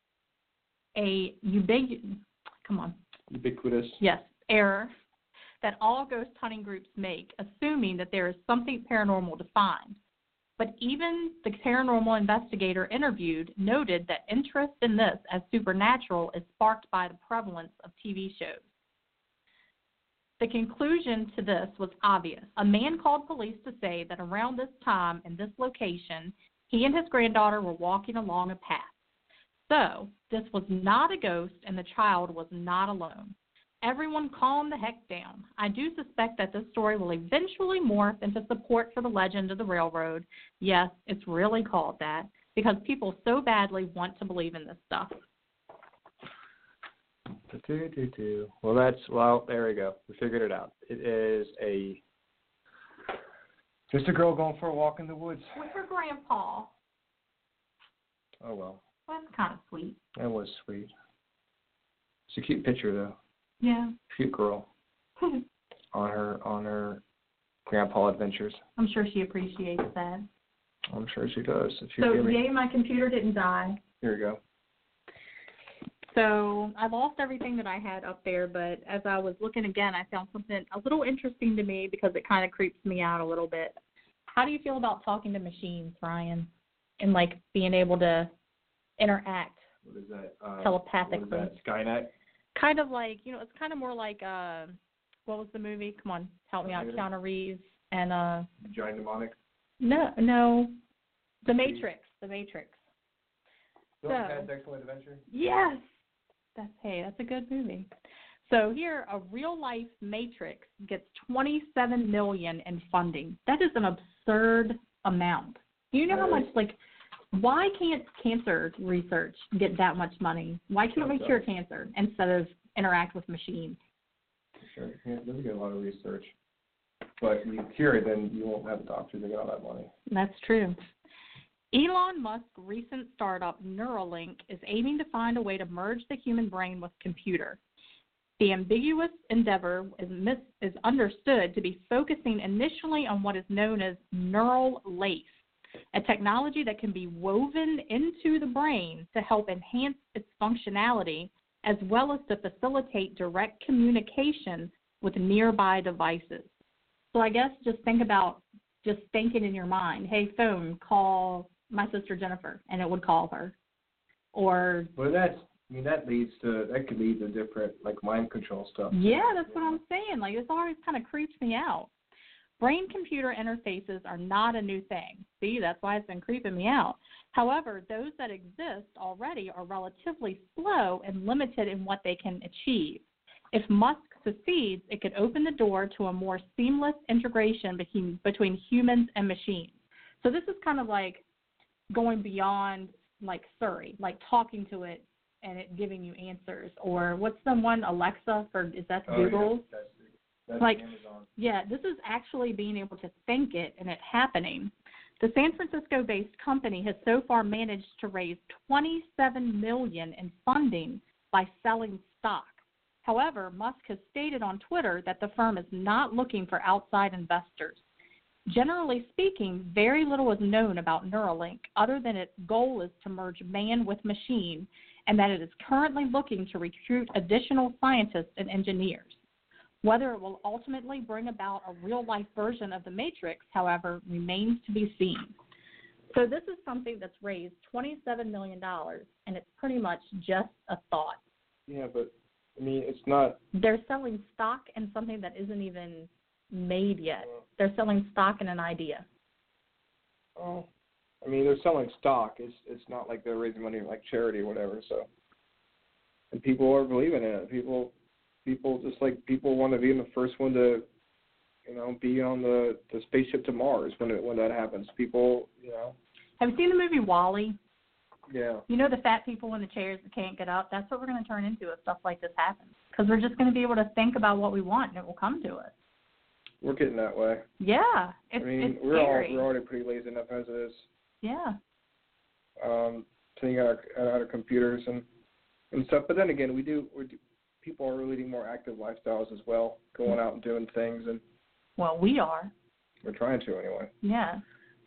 Speaker 3: ubiquitous.
Speaker 4: Yes, error that all ghost hunting groups make, assuming that there is something paranormal to find. But even the paranormal investigator interviewed noted that interest in this as supernatural is sparked by the prevalence of TV shows. The conclusion to this was obvious. A man called police to say that around this time in this location, he and his granddaughter were walking along a path. So, this was not a ghost and the child was not alone. Everyone calm the heck down. I do suspect that this story will eventually morph into support for the legend of the railroad. Yes, it's really called that because people so badly want to believe in this stuff.
Speaker 3: Well, there we go. We figured it out. It is just a girl going for a walk in the woods.
Speaker 4: With her grandpa.
Speaker 3: Oh, well.
Speaker 4: Well, that's kind of sweet.
Speaker 3: That was sweet. It's a cute picture, though.
Speaker 4: Yeah.
Speaker 3: Cute girl on her grandpa adventures.
Speaker 4: I'm sure she appreciates that.
Speaker 3: I'm sure she does.
Speaker 4: Yay, my computer didn't die.
Speaker 3: Here you go.
Speaker 4: So I lost everything that I had up there, but as I was looking again, I found something a little interesting to me because it kind of creeps me out a little bit. How do you feel about talking to machines, Ryan, and like being able to interact
Speaker 3: what is that?
Speaker 4: Telepathically?
Speaker 3: What is that, Skynet?
Speaker 4: Kind of like, it's kind of more like, what was the movie? Come on, help me out. Keanu Reeves and
Speaker 3: Giant Mnemonic?
Speaker 4: No, The Matrix. The Matrix.
Speaker 3: Path's Excellent Adventure?
Speaker 4: Yes. That's a good movie. So here, a real-life Matrix gets $27 million in funding. That is an absurd amount. Do you know how much, why can't cancer research get that much money? Why can't we cure cancer instead of interact with machines?
Speaker 3: Sure, it doesn't get a lot of research. But you cure it, then you won't have a doctor to get all that money.
Speaker 4: That's true. Elon Musk's recent startup Neuralink is aiming to find a way to merge the human brain with computer. The ambiguous endeavor is understood to be focusing initially on what is known as neural lace, a technology that can be woven into the brain to help enhance its functionality as well as to facilitate direct communication with nearby devices. So I guess just think about just thinking in your mind, hey, phone, call my sister Jennifer, and it would call her. Or
Speaker 3: that could lead to different mind control stuff.
Speaker 4: Yeah, that's what I'm saying. This always kind of creeps me out. Brain-computer interfaces are not a new thing. See, that's why it's been creeping me out. However, those that exist already are relatively slow and limited in what they can achieve. If Musk succeeds, it could open the door to a more seamless integration between humans and machines. So this is kind of like going beyond Siri, talking to it and it giving you answers. Or what's the one, Alexa, is that Google?
Speaker 3: Yeah, that's Amazon.
Speaker 4: Yeah, this is actually being able to think it and it happening. The San Francisco-based company has so far managed to raise $27 million in funding by selling stock. However, Musk has stated on Twitter that the firm is not looking for outside investors. Generally speaking, very little is known about Neuralink other than its goal is to merge man with machine and that it is currently looking to recruit additional scientists and engineers. Whether it will ultimately bring about a real-life version of the Matrix, however, remains to be seen. So this is something that's raised $27 million, and it's pretty much just a thought.
Speaker 3: Yeah, but, it's not...
Speaker 4: They're selling stock in something that isn't even made yet. They're selling stock in an idea.
Speaker 3: Oh, they're selling stock. It's not like they're raising money charity or whatever, so... And people are believing in it. People want to be the first one to, be on the spaceship to Mars when that happens. People,
Speaker 4: Have you seen the movie WALL-E?
Speaker 3: Yeah.
Speaker 4: The fat people in the chairs that can't get up? That's what we're going to turn into if stuff like this happens. Because we're just going to be able to think about what we want and it will come to us.
Speaker 3: We're getting that way.
Speaker 4: Yeah. It's scary.
Speaker 3: We're already pretty lazy enough as it is.
Speaker 4: Yeah.
Speaker 3: Sitting at our computers and stuff. But then again, people are leading more active lifestyles as well, going out and doing things. And
Speaker 4: well, we are.
Speaker 3: We're trying to anyway.
Speaker 4: Yeah.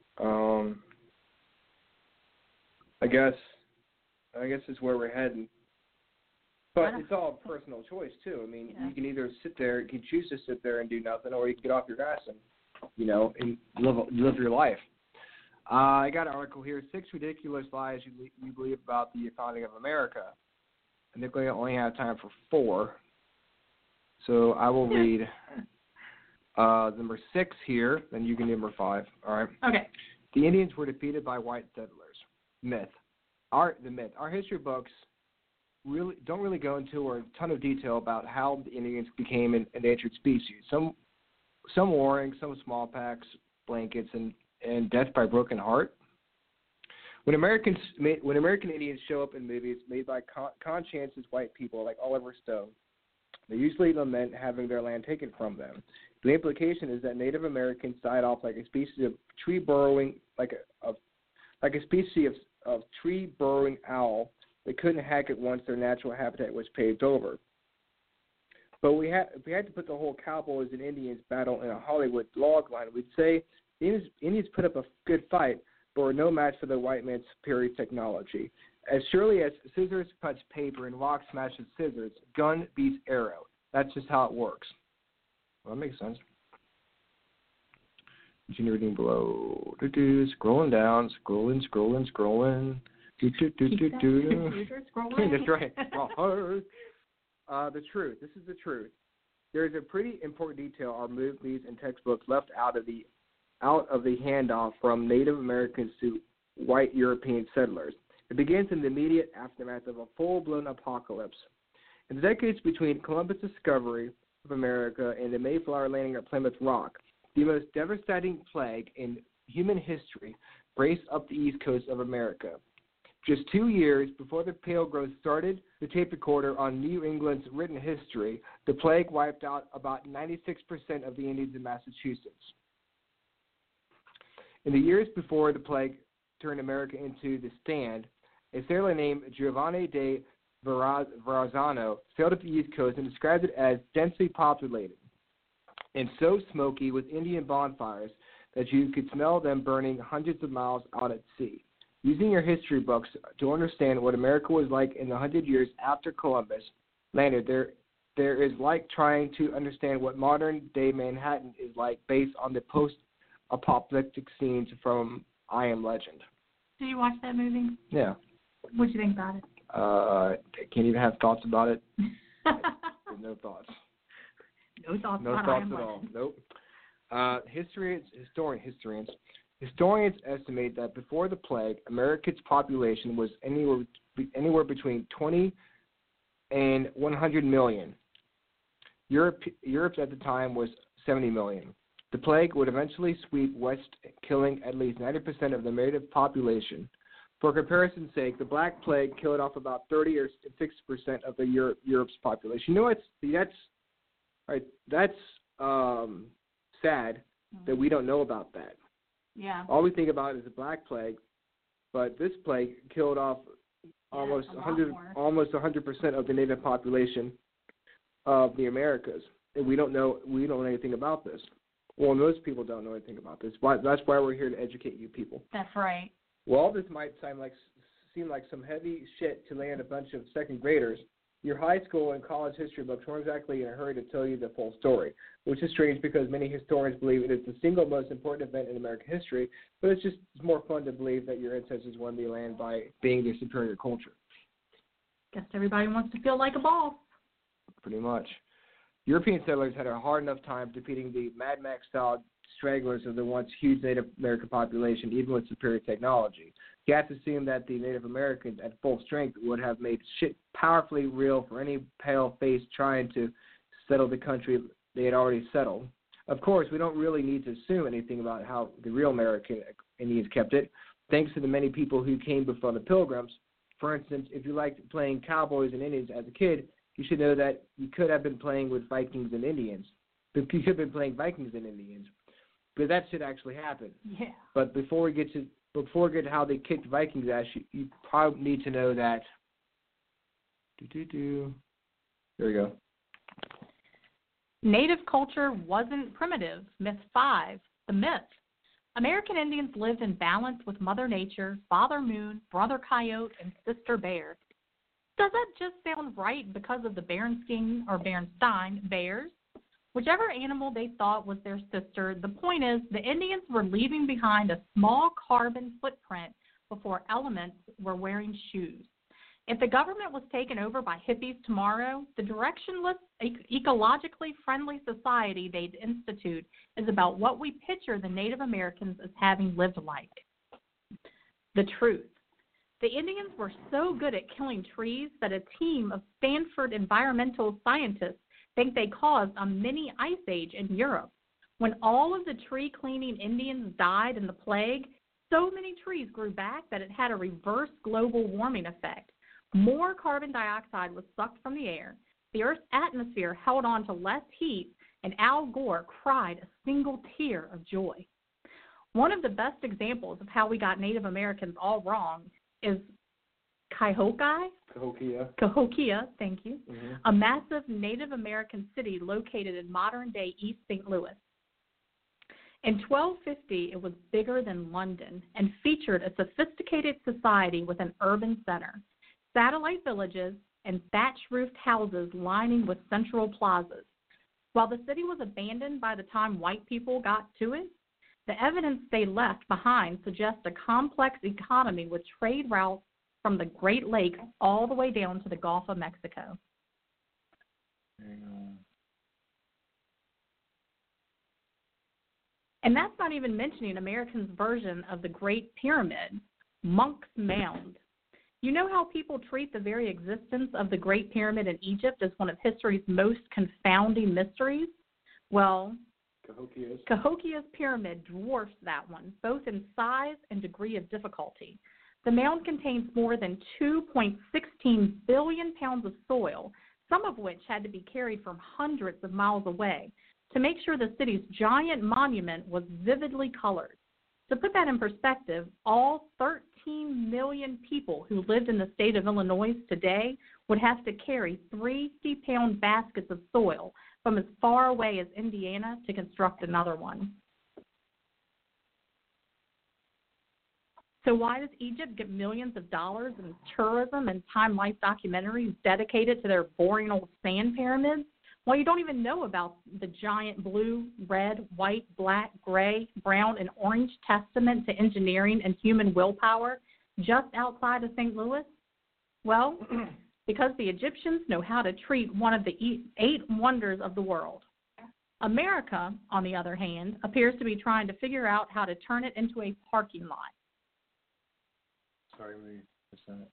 Speaker 3: I guess it's where we're heading. But it's all personal choice too. You can either you can choose to sit there and do nothing, or you can get off your ass and and live your life. I got an article here: 6 ridiculous lies you believe about the economy of America. I think we only have time for 4. So I will read number 6 here, then you can do number 5. All right.
Speaker 4: Okay.
Speaker 3: The Indians were defeated by white settlers. Myth. The myth. Our history books don't really go into a ton of detail about how the Indians became an endangered species. Some warring, some smallpox, blankets, and death by broken heart. When American Indians show up in movies made by conscientious white people like Oliver Stone, they usually lament having their land taken from them. The implication is that Native Americans died off like a species of tree burrowing, like a species of tree burrowing owl that couldn't hack it once their natural habitat was paved over. But if we had to put the whole Cowboys and Indians battle in a Hollywood log line, we'd say the Indians put up a good fight, but were no match for the white man's superior technology. As surely as scissors punch paper and rock smashes scissors, gun beats arrow. That's just how it works. Well, that makes sense. Continue reading below. Scrolling down, scrolling.
Speaker 4: Scrolling.
Speaker 3: That's right. The truth. This is the truth. There is a pretty important detail our movies and textbooks left out of the handoff from Native Americans to white European settlers. It begins in the immediate aftermath of a full-blown apocalypse. In the decades between Columbus' discovery of America and the Mayflower landing at Plymouth Rock, the most devastating plague in human history braced up the east coast of America. Just 2 years before the Pilgrims started the tape recorder on New England's written history, the plague wiped out about 96% of the Indians in Massachusetts. In the years before the plague turned America into the stand, a sailor named Giovanni de Verrazano sailed up the East Coast and described it as densely populated and so smoky with Indian bonfires that you could smell them burning hundreds of miles out at sea. Using your history books to understand what America was like in the 100 years after Columbus landed, there is like trying to understand what modern-day Manhattan is like based on the post-apocalyptic scenes from I Am Legend.
Speaker 4: Did you watch that movie?
Speaker 3: Yeah.
Speaker 4: What did you think about it?
Speaker 3: Can't even have thoughts about it. No thoughts.
Speaker 4: No thoughts
Speaker 3: No
Speaker 4: about
Speaker 3: thoughts
Speaker 4: I Am
Speaker 3: at all.
Speaker 4: Legend.
Speaker 3: Nope. Historians estimate that before the plague, America's population was anywhere between 20 and 100 million. Europe's at the time was 70 million. The plague would eventually sweep west, killing at least 90% of the native population. For comparison's sake, the Black Plague killed off about 30 or 6% of the Europe's population. You know what? That's sad that we don't know about that.
Speaker 4: Yeah.
Speaker 3: All we think about is the Black Plague, but this plague killed off almost 100% of the native population of the Americas, and we don't know anything about this. Well, most people don't know anything about this. That's why we're here to educate you people.
Speaker 4: That's right.
Speaker 3: Well, all this might seem like some heavy shit to land a bunch of second graders. Your high school and college history books weren't exactly in a hurry to tell you the full story, which is strange because many historians believe it is the single most important event in American history, but it's more fun to believe that your ancestors won the land by being their superior culture.
Speaker 4: Guess everybody wants to feel like a boss. Pretty
Speaker 3: much. European settlers had a hard enough time defeating the Mad Max-style stragglers of the once huge Native American population, even with superior technology. You have to assume that the Native Americans at full strength would have made shit powerfully real for any pale face trying to settle the country they had already settled. Of course, we don't really need to assume anything about how the real American Indians kept it, thanks to the many people who came before the Pilgrims. For instance, if you liked playing cowboys and Indians as a kid, you should know that you could have been playing with Vikings and Indians. You could have been playing Vikings and Indians. But that should actually happen.
Speaker 4: Yeah.
Speaker 3: But before we get to how they kicked Vikings ass, you probably need to know that. There we go.
Speaker 4: Native culture wasn't primitive. Myth 5. The myth. American Indians lived in balance with Mother Nature, Father Moon, Brother Coyote, and Sister Bear. Does that just sound right because of the Berenstein bears? Whichever animal they thought was their sister, the point is the Indians were leaving behind a small carbon footprint before elements were wearing shoes. If the government was taken over by hippies tomorrow, the directionless, ecologically friendly society they'd institute is about what we picture the Native Americans as having lived like. The truth. The Indians were so good at killing trees that a team of Stanford environmental scientists think they caused a mini ice age in Europe. When all of the tree-cleaning Indians died in the plague, so many trees grew back that it had a reverse global warming effect. More carbon dioxide was sucked from the air, the Earth's atmosphere held on to less heat, and Al Gore cried a single tear of joy. One of the best examples of how we got Native Americans all wrong is Cahokia, thank you, a massive Native American city located in modern-day East St. Louis. In 1250, it was bigger than London and featured a sophisticated society with an urban center, satellite villages, and thatch-roofed houses lining with central plazas. While the city was abandoned by the time white people got to it, the evidence they left behind suggests a complex economy with trade routes from the Great Lakes all the way down to the Gulf of Mexico. And that's not even mentioning Americans' version of the Great Pyramid, Monk's Mound. You know how people treat the very existence of the Great Pyramid in Egypt as one of history's most confounding mysteries? Well, Cahokia's pyramid dwarfs that one, both in size and degree of difficulty. The mound contains more than 2.16 billion pounds of soil, some of which had to be carried from hundreds of miles away, to make sure the city's giant monument was vividly colored. To put that in perspective, all 13 million people who lived in the state of Illinois today would have to carry 350-pound baskets of soil from as far away as Indiana to construct another one. So why does Egypt get millions of dollars in tourism and time-life documentaries dedicated to their boring old sand pyramids? Well, you don't even know about the giant blue, red, white, black, gray, brown, and orange testament to engineering and human willpower just outside of St. Louis? Well, because the Egyptians know how to treat one of the 8 wonders of the world. America, on the other hand, appears to be trying to figure out how to turn it into a parking lot.
Speaker 3: Sorry, what's that?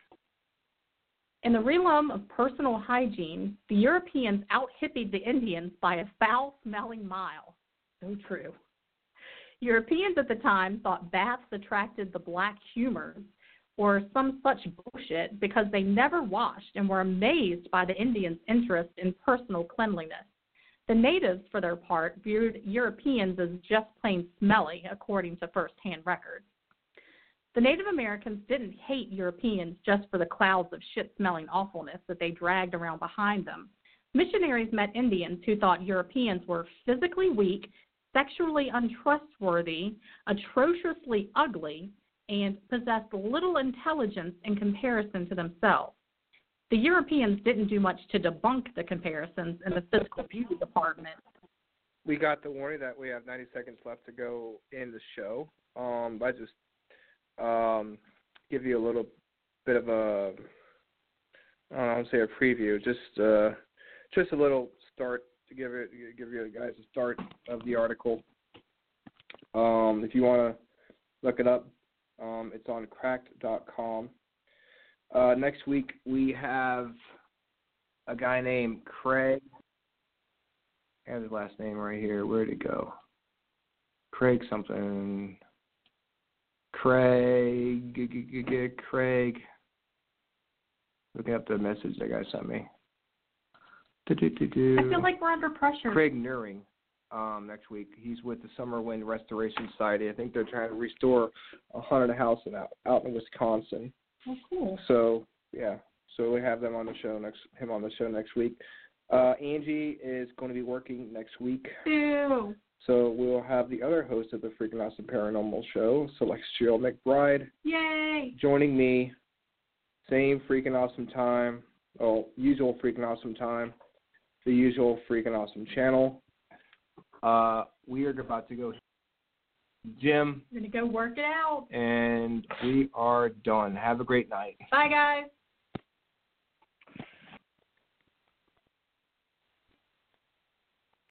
Speaker 4: In the realm of personal hygiene, the Europeans out-hippied the Indians by a foul-smelling mile. So true. Europeans at the time thought baths attracted the black humors or some such bullshit because they never washed and were amazed by the Indians' interest in personal cleanliness. The natives, for their part, viewed Europeans as just plain smelly, according to first-hand records. The Native Americans didn't hate Europeans just for the clouds of shit-smelling awfulness that they dragged around behind them. Missionaries met Indians who thought Europeans were physically weak, sexually untrustworthy, atrociously ugly, and possessed little intelligence in comparison to themselves. The Europeans didn't do much to debunk the comparisons in the physical beauty department.
Speaker 3: We got the warning that we have 90 seconds left to go in the show. I just give you a little bit of a, I don't know, say a preview, just a little start to give you guys a start of the article. If you want to look it up, it's on cracked.com. Next week we have a guy named Craig. I have his last name right here. Where'd it go? Craig something. Craig. Looking up the message that guy sent me.
Speaker 4: I feel like we're under pressure.
Speaker 3: Craig Nuring, next week. He's with the Summer Wind Restoration Society. I think they're trying to restore a haunted house out in Wisconsin.
Speaker 4: Oh, cool.
Speaker 3: So yeah, so we have him on the show next week. Angie is going to be working next week.
Speaker 4: Ew.
Speaker 3: So we'll have the other host of the Freaking Awesome Paranormal Show, Celestial McBride,
Speaker 4: yay,
Speaker 3: joining me. Same Freaking Awesome time. Usual Freaking Awesome time. The usual Freaking Awesome channel. We are about to go to the gym.
Speaker 4: We're going to go work it out.
Speaker 3: And we are done. Have a great night.
Speaker 4: Bye, guys.